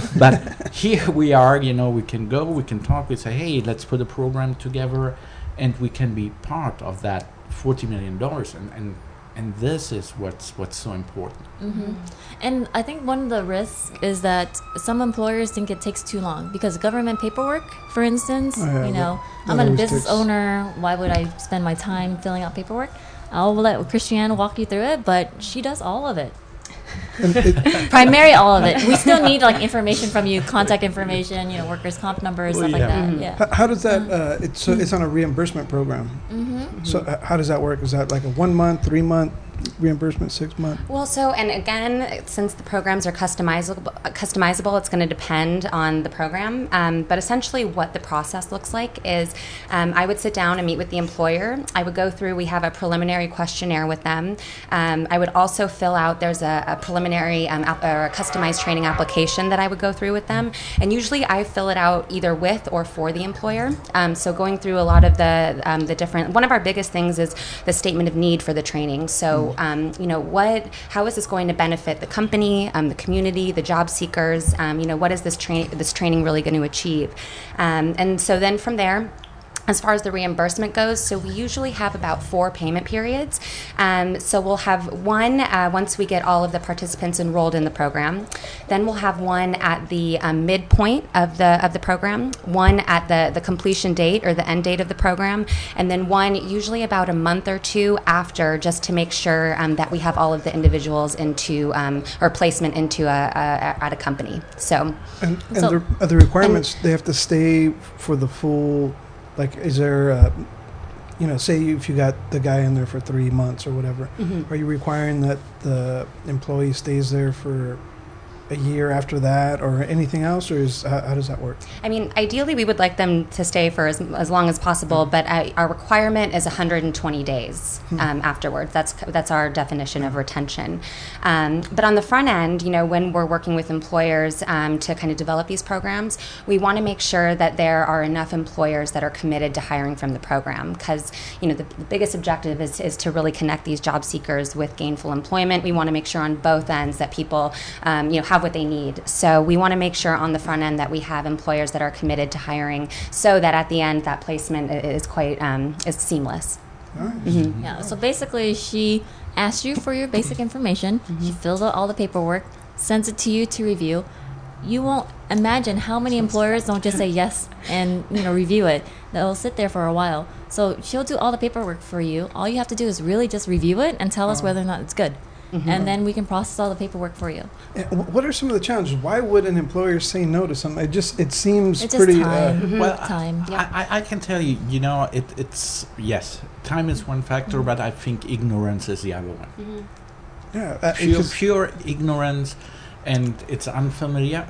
But here we are, you know, we can go, we can talk, we say, hey, let's put a program together, and we can be part of that forty million dollars. And, and, and this is what's what's so important. Mm-hmm. And I think one of the risks is that some employers think it takes too long because government paperwork, for instance, Oh, yeah, you know, that I'm a always business takes- owner. Why would I spend my time filling out paperwork? I'll let Christiane walk you through it, but she does all of it. And it, Primary all of it. We still need like information from you, contact information, you know, workers' comp numbers, Well, stuff like yeah. that. Mhm. Yeah. how, how does that? Uh, it's so it's on a reimbursement program. Mm-hmm. So uh, how does that work? Is that like a one month, three month reimbursement, six month? Well, so, and again, since the programs are customizable, customizable, it's going to depend on the program. Um, but essentially, what the process looks like is um, I would sit down and meet with the employer. I would go through, we have a preliminary questionnaire with them. Um, I would also fill out, there's a, a preliminary um, app, or a customized training application that I would go through with them. And usually I fill it out either with or for the employer. Um, so going through a lot of the, um, the different, one of our biggest things is the statement of need for the training. So Um, you know, what? How is this going to benefit the company, um, the community, the job seekers? Um, you know, what is this train this training really going to achieve? Um, and so then from there, as far as the reimbursement goes, so we usually have about four payment periods. Um, so we'll have one uh, once we get all of the participants enrolled in the program. Then we'll have one at the um, midpoint of the of the program, one at the, the completion date or the end date of the program, and then one usually about a month or two after, just to make sure um, that we have all of the individuals into um, or placement into a, a at a company. So. And, and So- the, are the requirements, they have to stay for the full, like, is there, uh, you know, say if you got the guy in there for three months or whatever, Mhm. are you requiring that the employee stays there for a year after that or anything else, or is how, how does that work? I mean, ideally, we would like them to stay for as, as long as possible, but uh, our requirement is one hundred twenty days um, afterwards. That's that's our definition of retention. Um, but on the front end, you know, when we're working with employers um, to kind of develop these programs, we want to make sure that there are enough employers that are committed to hiring from the program, because you know the, the biggest objective is is to really connect these job seekers with gainful employment. We want to make sure on both ends that people, um, you know, have what they need. So we want to make sure on the front end that we have employers that are committed to hiring, so that at the end that placement i- is quite um, is seamless. All right. Mhm. Yeah, so basically she asks you for your basic information, she fills out all the paperwork, sends it to you to review. You won't imagine how many employers don't just say yes and, you know, review it. They'll sit there for a while. So she'll do all the paperwork for you. All you have to do is really just review it and tell us whether or not it's good. And then we can process all the paperwork for you. And wh- what are some of the challenges? Why would an employer say no to something? It just, it seems It's just pretty, time. uh, Well, Time. I, I, I can tell you, you know, it, it's, yes, time is one factor, but I think ignorance is the other one. yeah. Uh, Pure, because- pure ignorance, and it's unfamiliar.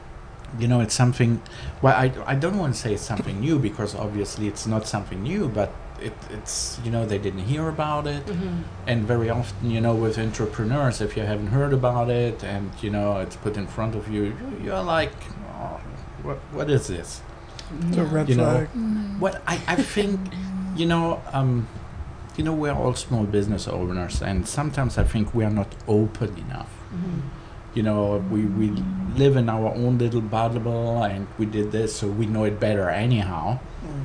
You know, it's something, well, I, I don't want to say it's something new, because obviously it's not something new, but it, it's, you know, they didn't hear about it. And very often, you know, with entrepreneurs, if you haven't heard about it and, you know, it's put in front of you, you- you're like, oh, what, what is this? It's a red You know, flag. What I, I think, you know, um, you know, we're all small business owners, and sometimes I think we are not open enough. You know, we, we live in our own little bubble, and we did this, so we know it better anyhow.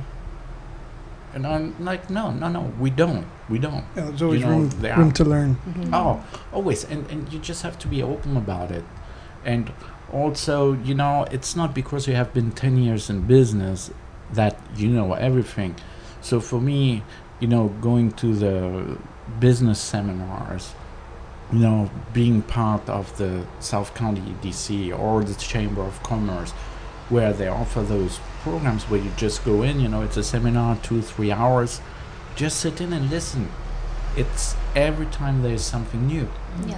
And I'm like, no, no, no, we don't. We don't. Yeah, there's always You know, room, there room are- to learn. Oh, always. And, and you just have to be open about it. And also, you know, it's not because you have been ten years in business that you know everything. So for me, you know, going to the business seminars, you know, being part of the South County D C or the Chamber of Commerce, where they offer those programs where you just go in, you know, it's a seminar, two, three hours, just sit in and listen. It's every time there's something new. Yeah.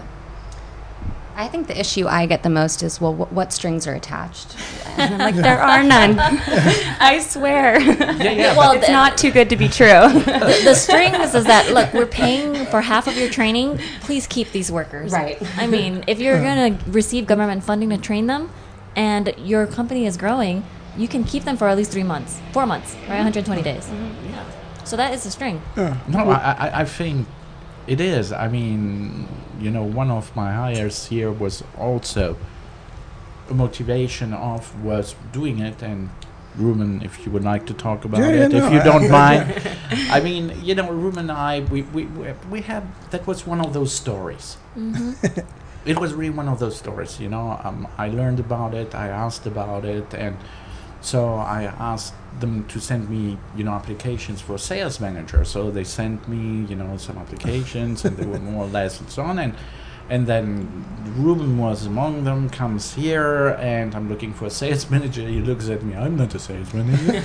I think the issue I get the most is, well, wh- what strings are attached? And I'm like, there are none. I swear. Yeah, yeah. Well, It's the- not too good to be true. the, the strings is that, look, we're paying for half of your training. Please keep these workers. Right. I mean, if you're going to receive government funding to train them and your company is growing, you can keep them for at least three months, four months, right? one hundred twenty days. Yeah. So that is a string. Yeah. No, I, I, I think it is. I mean, you know, one of my hires here was also a motivation of was doing it. And Ruben, if you would like to talk about Yeah, yeah, it, no, if you I- don't mind. I mean, you know, Ruben and I, we, we, we, we had, that was one of those stories. It was really one of those stories, you know. Um, I learned about it, I asked about it, and so I asked them to send me, you know, applications for sales manager. So they sent me, you know, some applications, and they were more or less and so on. And and then Ruben was among them, comes here, and I'm looking for a sales manager. He looks at me, I'm not a sales manager.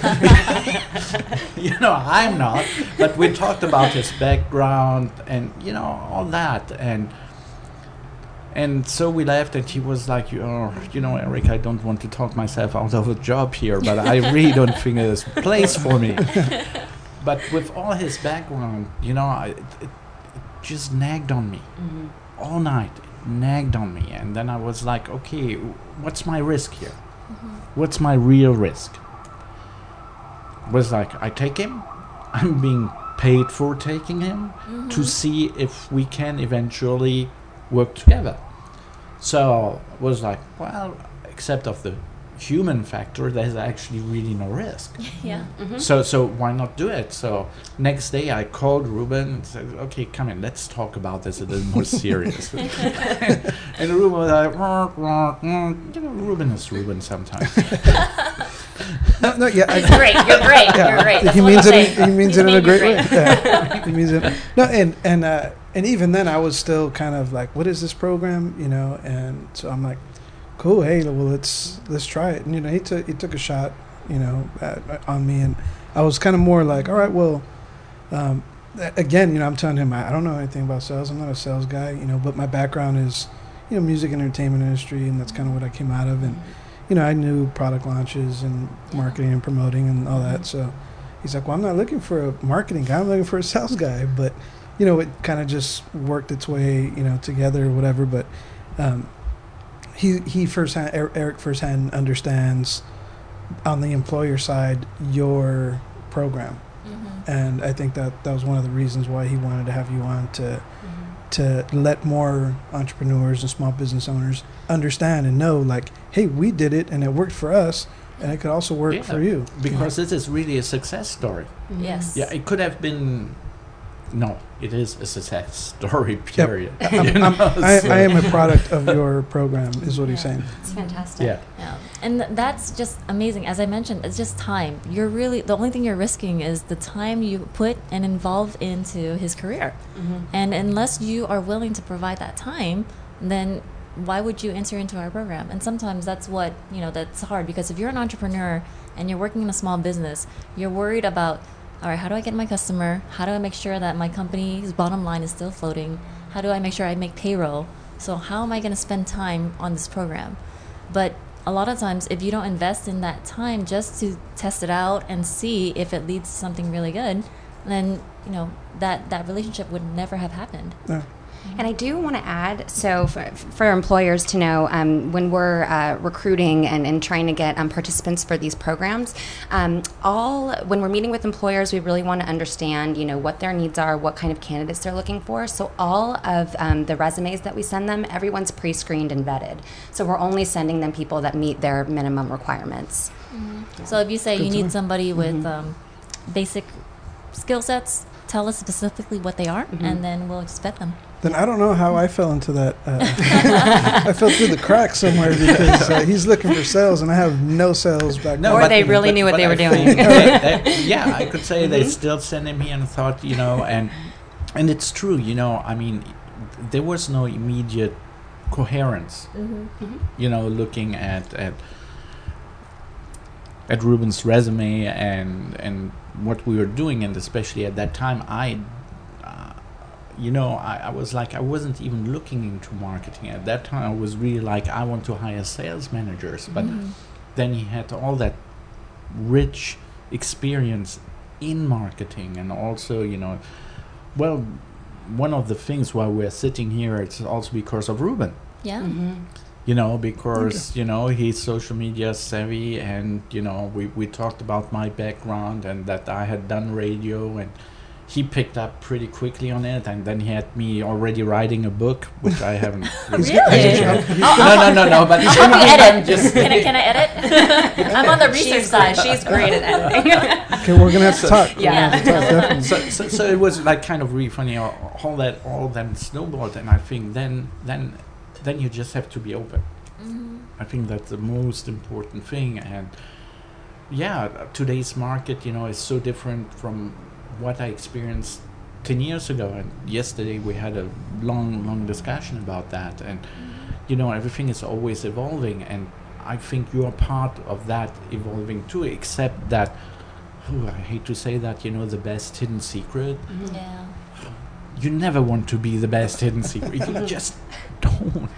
You know, I'm not. But we talked about his background and, you know, all that. And and so we left, and he was like, oh, you know, Eric, I don't want to talk myself out of a job here, but I really don't think there's a place for me. But with all his background, you know, I, it, it just nagged on me all night. It nagged on me. And then I was like, okay, what's my risk here? What's my real risk? Was like, I take him. I'm being paid for taking him to see if we can eventually work together. So it was like, well, except of the human factor, there's actually really no risk. Yeah. So so why not do it? So next day I called Ruben and said, okay, come in, let's talk about this a little more serious. and, and Ruben was like, "Rrr, rrr, rrr." You know, Ruben is Ruben sometimes. No, no, yeah, He's I, great. You're great. You're great. That's he what means I'm it. saying. In, he means He's it in a made you great way. Yeah, he means it. No, and and uh, and even then, I was still kind of like, "What is this program?" You know, and so I'm like, "Cool, hey, well, let's let's try it." And you know, he took he took a shot, you know, at, on me, and I was kind of more like, "All right, well." Um, a- again, you know, I'm telling him I, I don't know anything about sales. I'm not a sales guy, you know, but my background is, you know, music and entertainment industry, and that's kind of what I came out of. And you know, I knew product launches and marketing and promoting and all that. So he's like, well, I'm not looking for a marketing guy. I'm looking for a sales guy. But, you know, it kind of just worked its way, you know, together or whatever. But um, he, he firsthand, Er- Eric firsthand understands on the employer side your program. And I think that that was one of the reasons why he wanted to have you on to to let more entrepreneurs and small business owners understand and know, like, hey, we did it and it worked for us, and it could also work Yeah, for you. Because this is really a success story. Yes. Yeah, it could have been. No, it is a success story. Period. I'm, You I'm, know, I, so- I am a product of your program, is what he's Yeah. saying. It's fantastic. Yeah. Yeah. And th- that's just amazing. As I mentioned, it's just time. You're really, the only thing you're risking is the time you put and involve into his career. And unless you are willing to provide that time, then why would you enter into our program? And sometimes that's what, you know, that's hard, because if you're an entrepreneur and you're working in a small business, you're worried about, all right, how do I get my customer? How do I make sure that my company's bottom line is still floating? How do I make sure I make payroll? So how am I going to spend time on this program? But a lot of times, if you don't invest in that time just to test it out and see if it leads to something really good, then you know that that relationship would never have happened. Yeah. And I do want to add, so for, for employers to know, um, when we're uh, recruiting and, and trying to get um, participants for these programs, um, all when we're meeting with employers, we really want to understand, you know, what their needs are, what kind of candidates they're looking for. So all of um, the resumes that we send them, everyone's pre-screened and vetted. So we're only sending them people that meet their minimum requirements. Mm-hmm. So if you say Good you to need know. somebody with Mhm. um, basic skill sets, tell us specifically what they are, Mhm. and then we'll just vet them. Then I don't know how I fell into that. Uh, I fell through the cracks somewhere because uh, he's looking for sales and I have no sales background. Or but- they really knew what but they were I doing. think they- they- yeah, I could say they still sent him here and thought, you know, and and it's true, you know. I mean, there was no immediate coherence, Mhm. you know, looking at at at Ruben's resume and and what we were doing, and especially at that time, I. Uh, you know, I, I was like, I wasn't even looking into marketing at that time. I was really like, I want to hire sales managers, but Mhm. then he had all that rich experience in marketing, and also, you know, well, one of the things why we're sitting here, it's also because of Ruben, Yeah. Mhm. you know, because you know he's social media savvy, and you know we we talked about my background and that I had done radio, and he picked up pretty quickly on it, and then he had me already writing a book, which I haven't. He's Really? he's- he's- no, no, no, no. But I'll help you I'm edit. just- Can I, can I edit? I'm on the research She's side. She's great at editing. Okay, we're gonna have to talk. We're Yeah. gonna have to talk, definitely. so, so, so it was like kind of really funny. All, all that, all then snowballed, and I think then, then, then you just have to be open. Mhm. I think that's the most important thing. And yeah, today's market, you know, is so different from what I experienced ten years ago. And yesterday we had a long, long discussion about that. And you know, everything is always evolving, and I think you're part of that evolving too. Except that, oh, I hate to say that, you know, the best hidden secret. Yeah. You never want to be the best hidden secret. You just don't.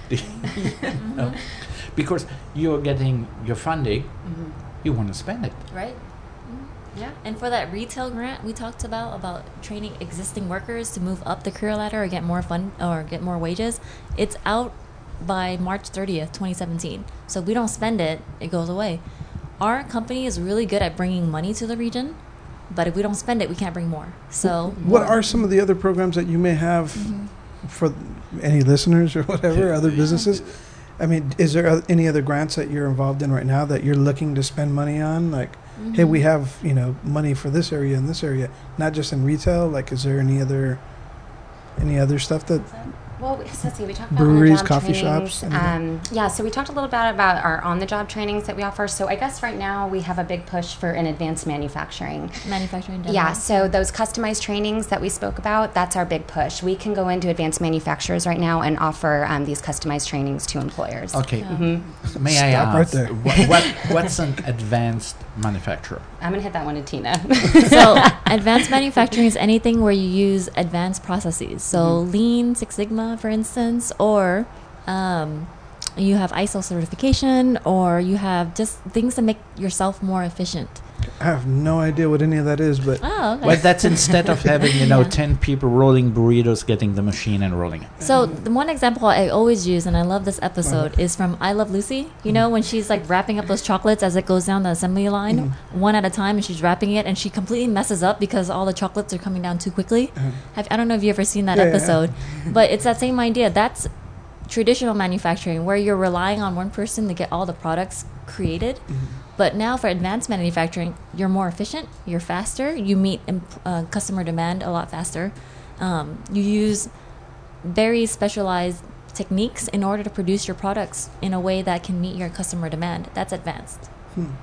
Mhm. No. Because you're getting your funding, Mhm. you want to spend it. Right. Yeah. And for that retail grant we talked about, about training existing workers to move up the career ladder or get more fun or get more wages, it's out by March thirtieth, twenty seventeen. So if we don't spend it, it goes away. Our company is really good at bringing money to the region, but if we don't spend it, we can't bring more. So What are some of the other programs that you may have Mhm. for any listeners or whatever, other businesses? I mean, is there oth- any other grants that you're involved in right now that you're looking to spend money on? Like, hey, we Mhm. have, you know, money for this area and this area, not just in retail. Like, is there any other, any other stuff that? Well, we- so let's see. We talked about Breweries, on-the-job coffee trainings. shops, anything? Um, yeah, so we talked a little bit about our on-the-job trainings that we offer. So I guess right now we have a big push for an advanced manufacturing. manufacturing demo. Yeah, so those customized trainings that we spoke about, that's our big push. We can go into advanced manufacturers right now and offer um, these customized trainings to employers. Okay, Yeah. hmm may I Stop right ask, there. wha- what, what's an advanced manufacturer? I'm going to hit that one to Tina. So advanced manufacturing is anything where you use advanced processes. So Mhm. Lean Six Sigma, for instance, or um, you have I S O certification, or you have just things to make yourself more efficient. I have no idea what any of that is, but Oh, okay. Well, that's instead of having, you know, Yeah. ten people rolling burritos, getting the machine and rolling it. So the one example I always use, and I love this episode, is from I Love Lucy. You know, when she's like wrapping up those chocolates as it goes down the assembly line, one at a time, and she's wrapping it, and she completely messes up because all the chocolates are coming down too quickly. Have, I don't know if you've ever seen that Yeah, yeah, yeah. episode, but it's that same idea. That's traditional manufacturing where you're relying on one person to get all the products created. But now for advanced manufacturing, you're more efficient, you're faster, you meet imp- uh, customer demand a lot faster. Um, you use very specialized techniques in order to produce your products in a way that can meet your customer demand. That's advanced. hmm.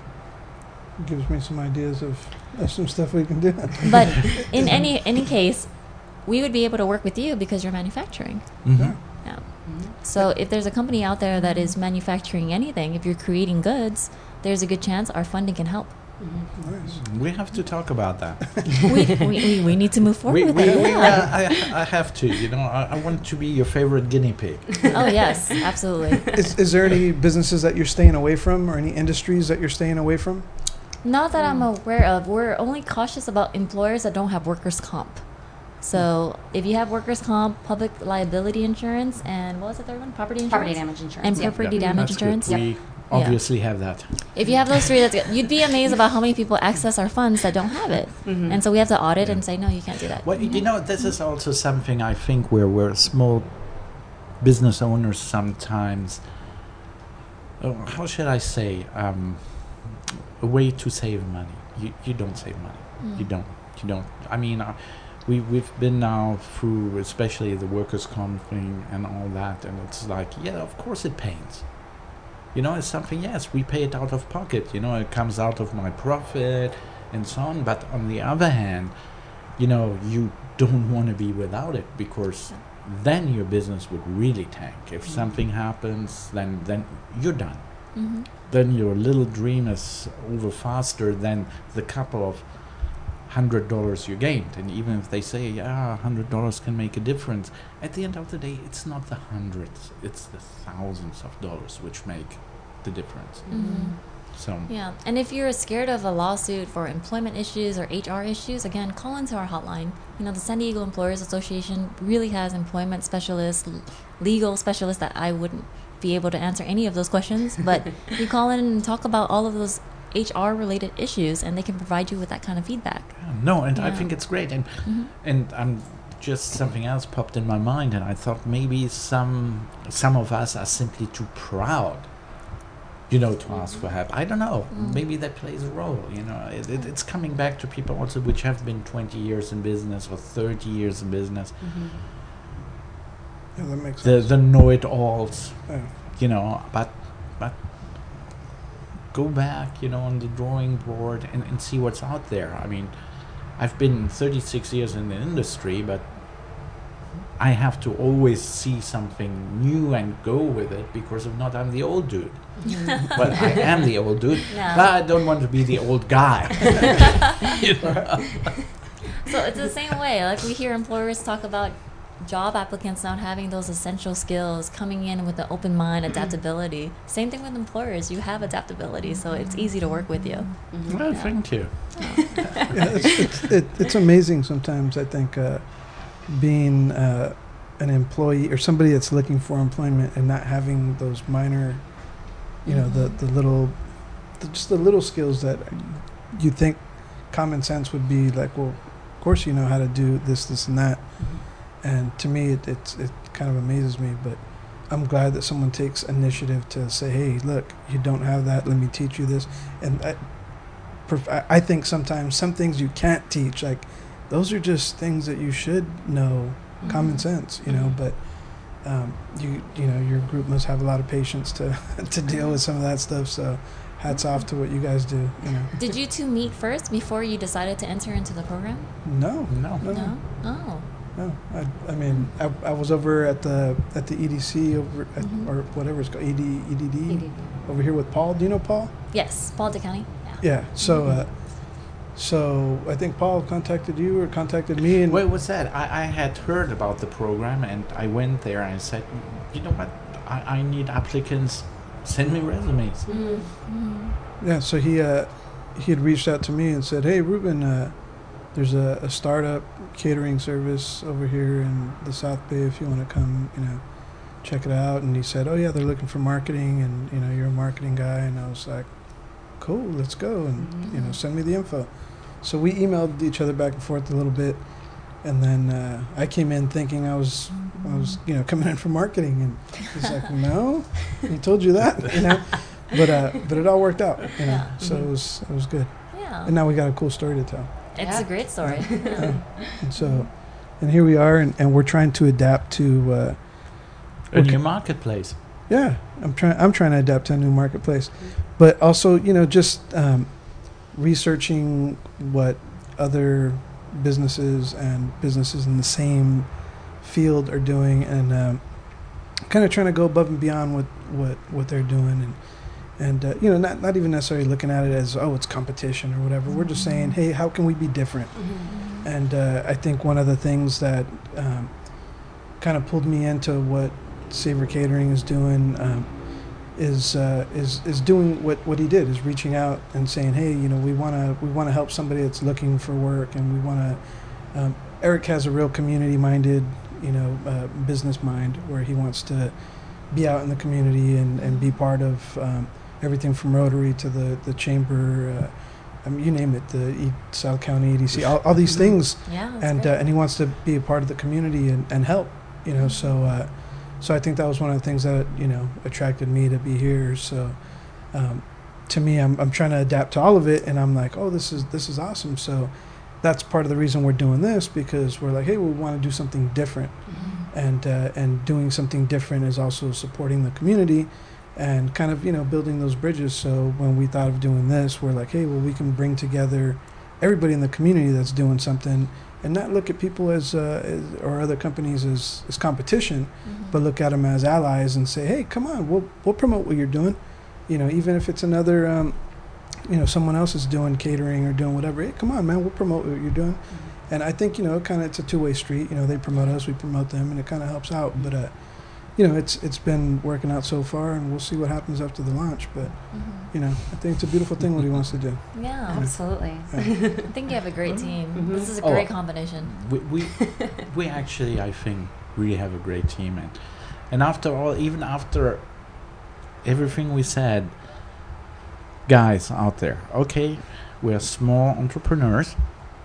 gives me some ideas of, of some stuff we can do. But in any any case, we would be able to work with you because you're manufacturing. Mhm. Yeah. So if there's a company out there that is manufacturing anything, if you're creating goods, there's a good chance our funding can help. Nice. We have to talk about that. we, we, we, we need to move forward we, with we, it. we, Yeah. uh, I, I have to, you know, I, I want to be your favorite guinea pig. Oh, yes, absolutely. Is, is there any businesses that you're staying away from, or any industries that you're staying away from? Not that I'm aware of. We're only cautious about employers that don't have workers' comp. So if you have workers' comp, public liability insurance, and what was the third one? Property insurance? Property damage insurance. And yeah. property Yeah, damage that's good. insurance. We obviously have that. If you have those three, that's good. You'd be amazed about how many people access our funds that don't have it. Mhm. And so we have to audit Yeah. and say, no, you can't do that. Well, you know, this is also something I think where we're small business owners sometimes, oh, how should I say, um, a way to save money. You, you don't save money. Mm. You don't. You don't. I mean, uh, we, we've been now through, especially the workers' comp thing and all that, and it's like, yeah, of course it pains. You know, it's something, yes, we pay it out of pocket. You know, it comes out of my profit and so on. But on the other hand, you know, you don't want to be without it because then your business would really tank. If something happens, then then you're done. Mhm. Then your little dream is over faster than the couple of hundred dollars you gained. And even if they say, yeah, hundred dollars can make a difference, at the end of the day, it's not the hundreds, it's the thousands of dollars which make the difference. Mhm. So Yeah, and if you're scared of a lawsuit for employment issues or H R issues, again, call into our hotline. You know, the San Diego Employers Association really has employment specialists, l- legal specialists that I wouldn't be able to answer any of those questions. But you call in and talk about all of those H R related issues, and they can provide you with that kind of feedback. yeah, no, and I Yeah. think it's great. And Mhm. and I'm just something else popped in my mind, and I thought maybe some some of us are simply too proud, you know, to ask for help. I don't know. Mm. Maybe that plays a role. You know, it, it, it's coming back to people also which have been twenty years in business or thirty years in business. Mhm. Yeah, that makes The sense. the know-it-alls, Yeah. you know. But but go back, you know, on the drawing board and, and see what's out there. I mean, I've been thirty-six years in the industry, but I have to always see something new and go with it because if not, I'm the old dude. Well, I am the old dude, No. but I don't want to be the old guy. You know? So it's the same way. Like we hear employers talk about job applicants not having those essential skills, coming in with an open mind, adaptability. Same thing with employers. You have adaptability, so it's easy to work with you. Well, Yeah. thank you. Yeah, it's, it's, it, it's amazing sometimes, I think, uh, being uh, an employee or somebody that's looking for employment and not having those minor, you know, the, Mhm. the little, the, just the little skills that you think common sense would be like, well, of course you know how to do this, this, and that. And to me, it, it's, it kind of amazes me, but I'm glad that someone takes initiative to say, hey, look, you don't have that, let me teach you this. And I, perf- I- I think sometimes some things you can't teach, like those are just things that you should know, common Mhm. sense, you know, but um, you you know, your group must have a lot of patience to, to deal with some of that stuff, so hats off to what you guys do, you know. Did you two meet first before you decided to enter into the program? No, No. no, No? Oh. no. I, I mean, I, I was over at the at the E D C over at, Mhm. or whatever it's called, E D, E D D, E D D. over here with Paul. Do you know Paul? Yes, Paul DeCounty. Yeah. Yeah. So, uh, so I think Paul contacted you or contacted me, and What was that? I, I had heard about the program and I went there and I said, you know what? I, I need applicants. Send me resumes. Mhm. Mhm. yeah. So he uh, he had reached out to me and said, "Hey, Ruben, uh, there's a, a startup catering service over here in the South Bay. If you want to come, you know, check it out." And he said, "Oh yeah, they're looking for marketing, and you know, you're a marketing guy." And I was like, "Cool, let's go." And you know, send me the info. So we emailed each other back and forth a little bit, and then uh, I came in thinking I was I was you know coming in for marketing, and he's like, "No, he told you that," you know. But uh, but it all worked out, you know. Yeah. So it was it was good, Yeah. and now we got a cool story to tell. It's Yeah. a great story. Yeah. And so, and here we are, and, and we're trying to adapt to. Uh, A Okay. new marketplace. yeah, I'm trying. I'm trying to adapt to a new marketplace, but also, you know, just um, researching what other businesses and businesses in the same field are doing, and um, kind of trying to go above and beyond what what what they're doing, and and uh, you know, not not even necessarily looking at it as, oh, it's competition or whatever. We're just saying, hey, how can we be different? Mhm. And uh, I think one of the things that um, kind of pulled me into what Savor Catering is doing um, is uh, is is doing what, what he did, is reaching out and saying, hey, you know, we want to we want to help somebody that's looking for work, and we want to. Um, Eric has a real community-minded, you know, uh, business mind, where he wants to be out in the community and, and be part of um, everything from Rotary to the the chamber. Uh, I mean, you name it, the e- South County E D C, all, all these things, Yeah, that's and uh, great. and he wants to be a part of the community and, and help, you know. So uh, so I think that was one of the things that, you know, attracted me to be here. So um, to me, I'm I'm trying to adapt to all of it, and I'm like, oh, this is this is awesome. So that's part of the reason we're doing this, because we're like, hey, we want to do something different, Mhm. and uh, and doing something different is also supporting the community and kind of, you know, building those bridges. So when we thought of doing this, we're like, hey, well, we can bring together everybody in the community that's doing something, and not look at people as, uh, as or other companies as, as competition, Mhm. but look at them as allies and say, hey, come on, we'll we'll promote what you're doing, you know, even if it's another, um, you know, someone else is doing catering or doing whatever. Hey, come on, man, we'll promote what you're doing. And I think, you know, kind of it's a two-way street. You know, they promote us, we promote them, and it kind of helps out. But uh, you know, it's it's been working out so far, and we'll see what happens after the launch. But Mhm. you know, I think it's a beautiful thing what he wants to do. Yeah, Absolutely. I think you have a great team. Mhm. This is a Oh. great combination. We, we, we actually, I think, really have a great team. And, and after all, even after everything we said, guys out there, okay, we are small entrepreneurs.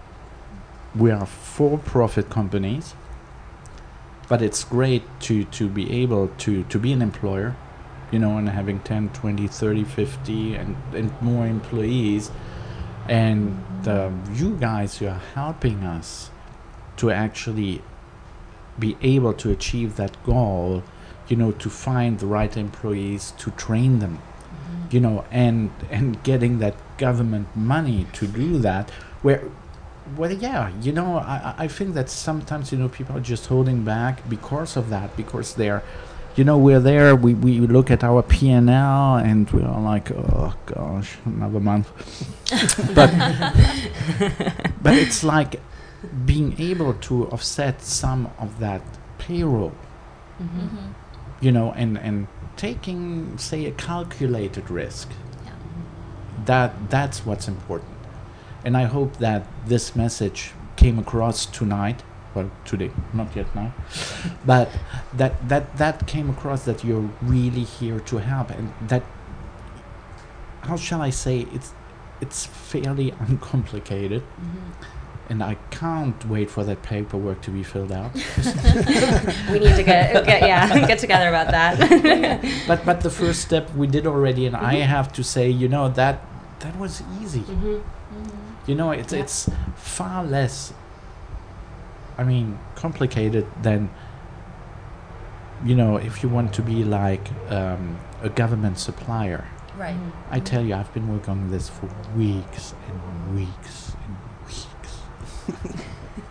We are for-profit companies. But it's great to, to be able to, to be an employer, you know, and having ten, twenty, thirty, fifty and, and more employees. And uh, you guys, you are helping us to actually be able to achieve that goal, you know, to find the right employees, to train them, you know, and and getting that government money to do that. Where, well, yeah, you know, I, I think that sometimes, you know, people are just holding back because of that, because they're, you know, we're there, we, we look at our P and L and we're like, oh gosh, another month. but but it's like being able to offset some of that payroll, Mhm. you know, and, and taking, say, a calculated risk. Yeah. That that's what's important. And I hope that this message came across tonight. Well, today, not yet now. But that, that that came across, that you're really here to help, and that, how shall I say, it's it's fairly uncomplicated. And I can't wait for that paperwork to be filled out. We need to get, get yeah get together about that. but but the first step we did already, and I have to say, you know, that that was easy. Mhm. You know, it's Yeah. it's far less, I mean, complicated than, you know, if you want to be like um, a government supplier. Right. I tell you, I've been working on this for weeks and weeks and weeks.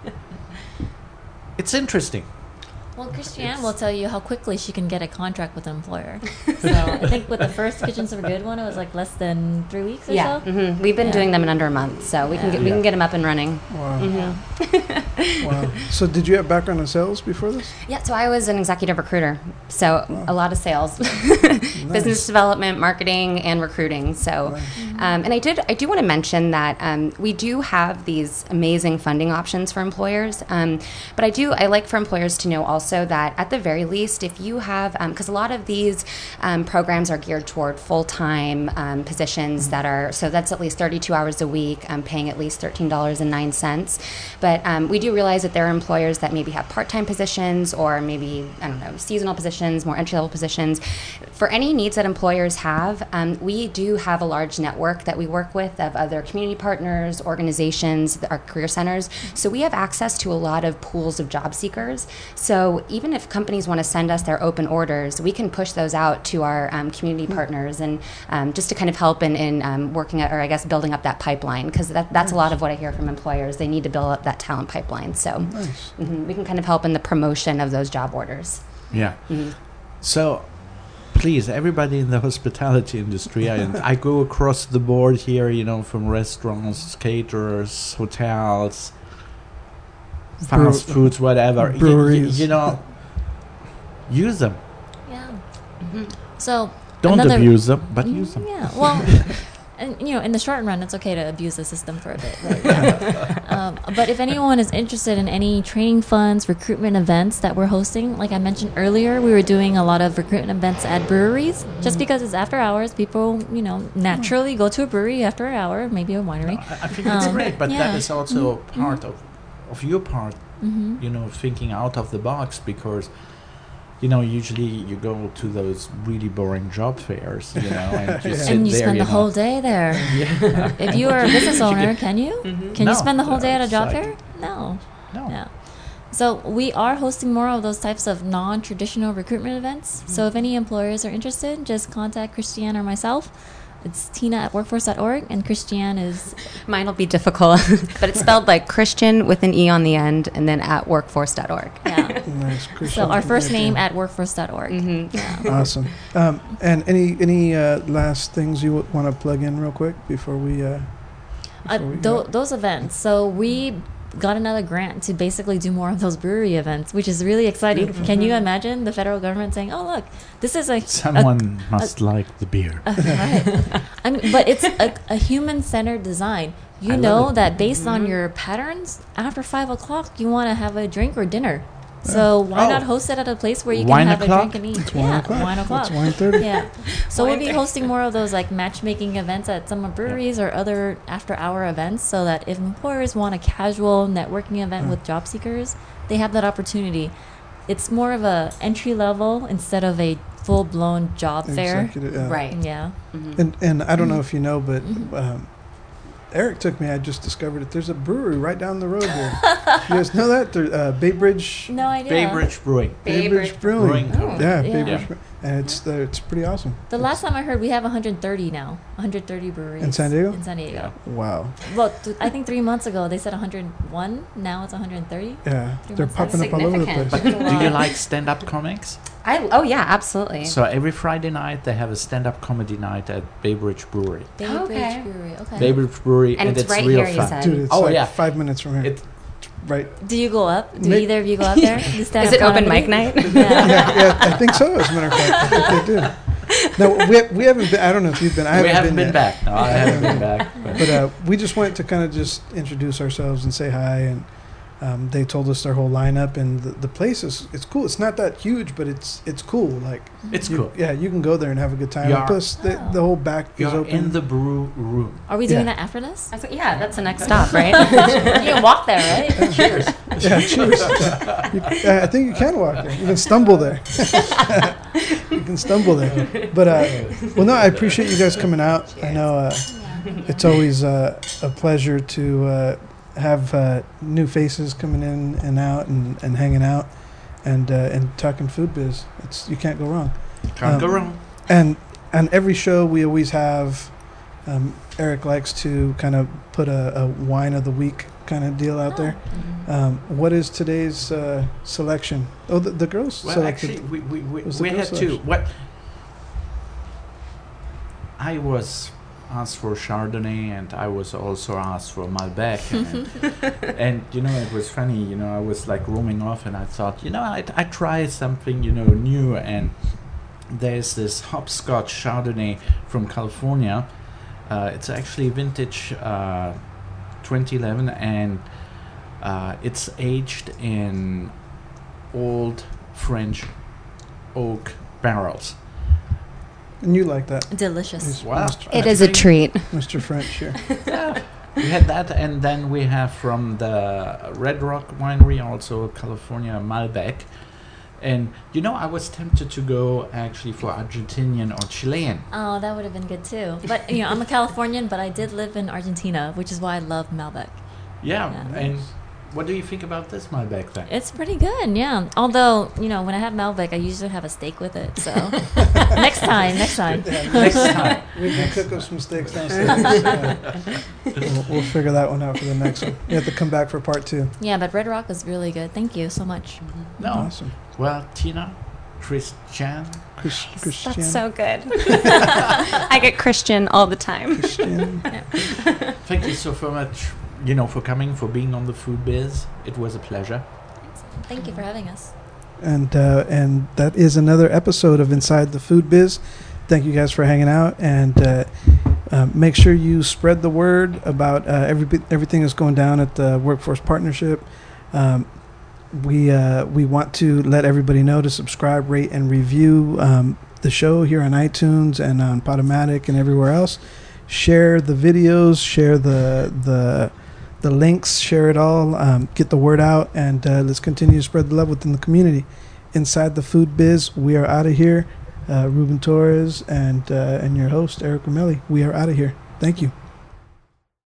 It's interesting. Well, Christiane will tell you how quickly she can get a contract with an employer. So I think with the first Kitchens for Good one, it was like less than three weeks or Yeah, so. hmm we've been Yeah. doing them in under a month, so we can Yeah. get, we Yeah. can get them up and running. Wow. Mhm. Wow. So did you have background in sales before this? Yeah, so I was an executive recruiter, so Wow. a lot of sales, business development, marketing, and recruiting. So, Nice. um, and I did I do want to mention that um, we do have these amazing funding options for employers. Um, but I do I like for employers to know also that at the very least, if you have, because a lot of these um, programs are geared toward full time um, positions that are so that's at least thirty-two hours a week, um, paying at least thirteen dollars and nine cents. But um, we do realize that there are employers that maybe have part time positions or maybe I don't know seasonal positions, more entry level positions. For any needs that employers have, um, we do have a large network that we work with of other community partners, organizations, our career centers. So we have access to a lot of pools of job seekers. So even if companies want to send us their open orders, we can push those out to our um, community partners and um, just to kind of help in, in um, working at, or I guess building up that pipeline, because that, that's a lot of what I hear from employers. They need to build up that talent pipeline. So Nice. mhm, we can kind of help in the promotion of those job orders. Yeah. Mhm. So, please, everybody in the hospitality industry, I, I go across the board here, you know, from restaurants, caterers, hotels, fast Brew- foods, whatever. Y- y- breweries. You, know, use them. Yeah. Mhm. So Don't Another- abuse them, but Mm, use them. Yeah, well, and you know, in the short run, it's okay to abuse the system for a bit, right? um, but if anyone is interested in any training funds, recruitment events that we're hosting, like I mentioned earlier, we were doing a lot of recruitment events at breweries. Just because it's after hours, people, you know, naturally go to a brewery after an hour, maybe a winery. I, I think it's Um, great, but yeah. that is also part of, of your part, Mm-hmm. you know, thinking out of the box, because, you know, usually you go to those really boring job fairs, you know, and you Yeah. sit And you there, spend you the know. whole day there. Yeah. If you are a business owner, can you? Mhm. Can No, you spend the whole no, day at a it's job like- fair? No. No. Yeah. So we are hosting more of those types of non-traditional recruitment events. So if any employers are interested, just contact Christiane or myself. It's Tina at workforce dot org, and Christiane is Mine will be difficult, but it's spelled like Christian with an E on the end, and then at workforce dot org. yeah. Nice. So Christian. our first Yeah, name yeah. at workforce dot org. Mm-hmm. Yeah. Awesome. Um, and any any uh, last things you w- want to plug in real quick before we? Uh, Uh, before we tho- go? those events. So we got another grant to basically do more of those brewery events, which is really exciting. Beautiful. Can you imagine the federal government saying, "Oh, look, this is a Someone must like the beer. Uh, right. I mean, but it's a, a human-centered design. You I love know it. that based on your patterns, after five o'clock, you want to have a drink or dinner. So why Oh. not host it at a place where you Wine can have o'clock? a drink and eat? It's yeah, one o'clock. wine o'clock. It's wine thirty. Yeah. So we'll Wine be thirty. hosting more of those like matchmaking events at some breweries or other after-hour events, so that if employers want a casual networking event Mm. with job seekers, they have that opportunity. It's more of a entry level instead of a full-blown job fair. Executive, yeah. Right. Yeah. Mhm. And and I don't know if you know, but Mhm. um, Eric took me. I just discovered it. There's a brewery right down the road here. You guys know that? There, uh, Bay Bridge. No idea. Bay Bridge Brewing. Bay Bridge Bay Brewing. Brewing Company. Yeah, Yeah. Bay Yeah. Bridge, Bre- and it's uh, it's pretty awesome. The last time I heard, we have one hundred thirty now. one hundred thirty breweries. In San Diego? In San Diego. Wow. Well, th- I think three months ago they said one hundred one. Now it's one hundred thirty. Yeah, Three they're months popping up all over the Significant. place. But That's a do you lot. like stand-up comics? I oh yeah, absolutely. So every Friday night they have a stand-up comedy night at Bay Bridge Brewery. Bay Okay. Bridge Brewery. Okay. Bay Bridge Brewery, And and, it's it's right real here, you fun. said. Dude, it's Oh, like yeah. five minutes from here. It, right. Do you go up? Do May- either of you go up there? The Is stand-up it open comedy? mic night? Yeah. Yeah, yeah, I think so. As a matter of fact, I think they do. No, we, we haven't been. I don't know if you've been. I we haven't haven't been, yet. back. No, I haven't been back. But But uh, we just wanted to kind of just introduce ourselves and say hi, and um, they told us their whole lineup, and the, the place is it's cool. It's not that huge, but it's it's cool. Like it's you- cool. Yeah, you can go there and have a good time. You And are- plus, the, the whole back is You're open. in the brew room. Are we doing Yeah. that after this? I was like, yeah, that's the next stop, right? You can walk there, right? Cheers. Yeah, cheers. You, uh, I think you can walk there. You can stumble there. You can stumble there. But uh, well, no, I appreciate you guys coming out. I know uh, it's always uh, a pleasure to uh, have uh, new faces coming in and out and, and hanging out and uh, and talking food biz. It's you can't go wrong. Can't go Um, wrong. And on every show, we always have um, Eric likes to kind of put a, a wine of the week kind of deal out there. Um, what is today's uh, selection? Oh, the, the girls Well, selected. actually, we we, we, was the we girl had two. selection. What I was asked for Chardonnay, and I was also asked for Malbec, and, and you know it was funny. You know, I was like roaming off, and I thought, you know, I I try something, you know, new, and there's this hopscotch Chardonnay from California. Uh, it's actually vintage uh, twenty eleven, and uh, it's aged in old French oak barrels. And you like that? Delicious. Miss- Wow. Mister It is a treat. Mister French here. We had that, and then we have from the Red Rock Winery, also California Malbec. And you know, I was tempted to go actually for Argentinian or Chilean. Oh, that would have been good too. But you know, I'm a Californian, but I did live in Argentina, which is why I love Malbec. Yeah, Yeah. and what do you think about this Malbec then? It's pretty good, yeah. Although, you know, when I have Malbec, I usually have a steak with it. So next time, next time. Next time. We can cook up some steaks downstairs. Yeah. We'll, we'll figure that one out for the next one. You have to come back for part two. Yeah, but Red Rock was really good. Thank you so much. No. Awesome. Well, Tina, Christian, Chris, Christian. That's so good. I get Christian all the time. Christian. thank you so very much, you know, for coming, for being on the Food Biz. It was a pleasure. Thank you for having us. And uh, and that is another episode of Inside the Food Biz. thank you guys for hanging out, and uh, uh, make sure you spread the word about uh, every, everything that's going down at the Workforce Partnership. Um, we uh, we want to let everybody know to subscribe, rate, and review um, the show here on iTunes and on Podomatic and everywhere else. Share the videos, share the the the links, share it all. Um, get the word out, and uh, let's continue to spread the love within the community. Inside the Food Biz, we are out of here. Uh, Ruben Torres and uh, and your host Eric Ramelli. We are out of here. Thank you.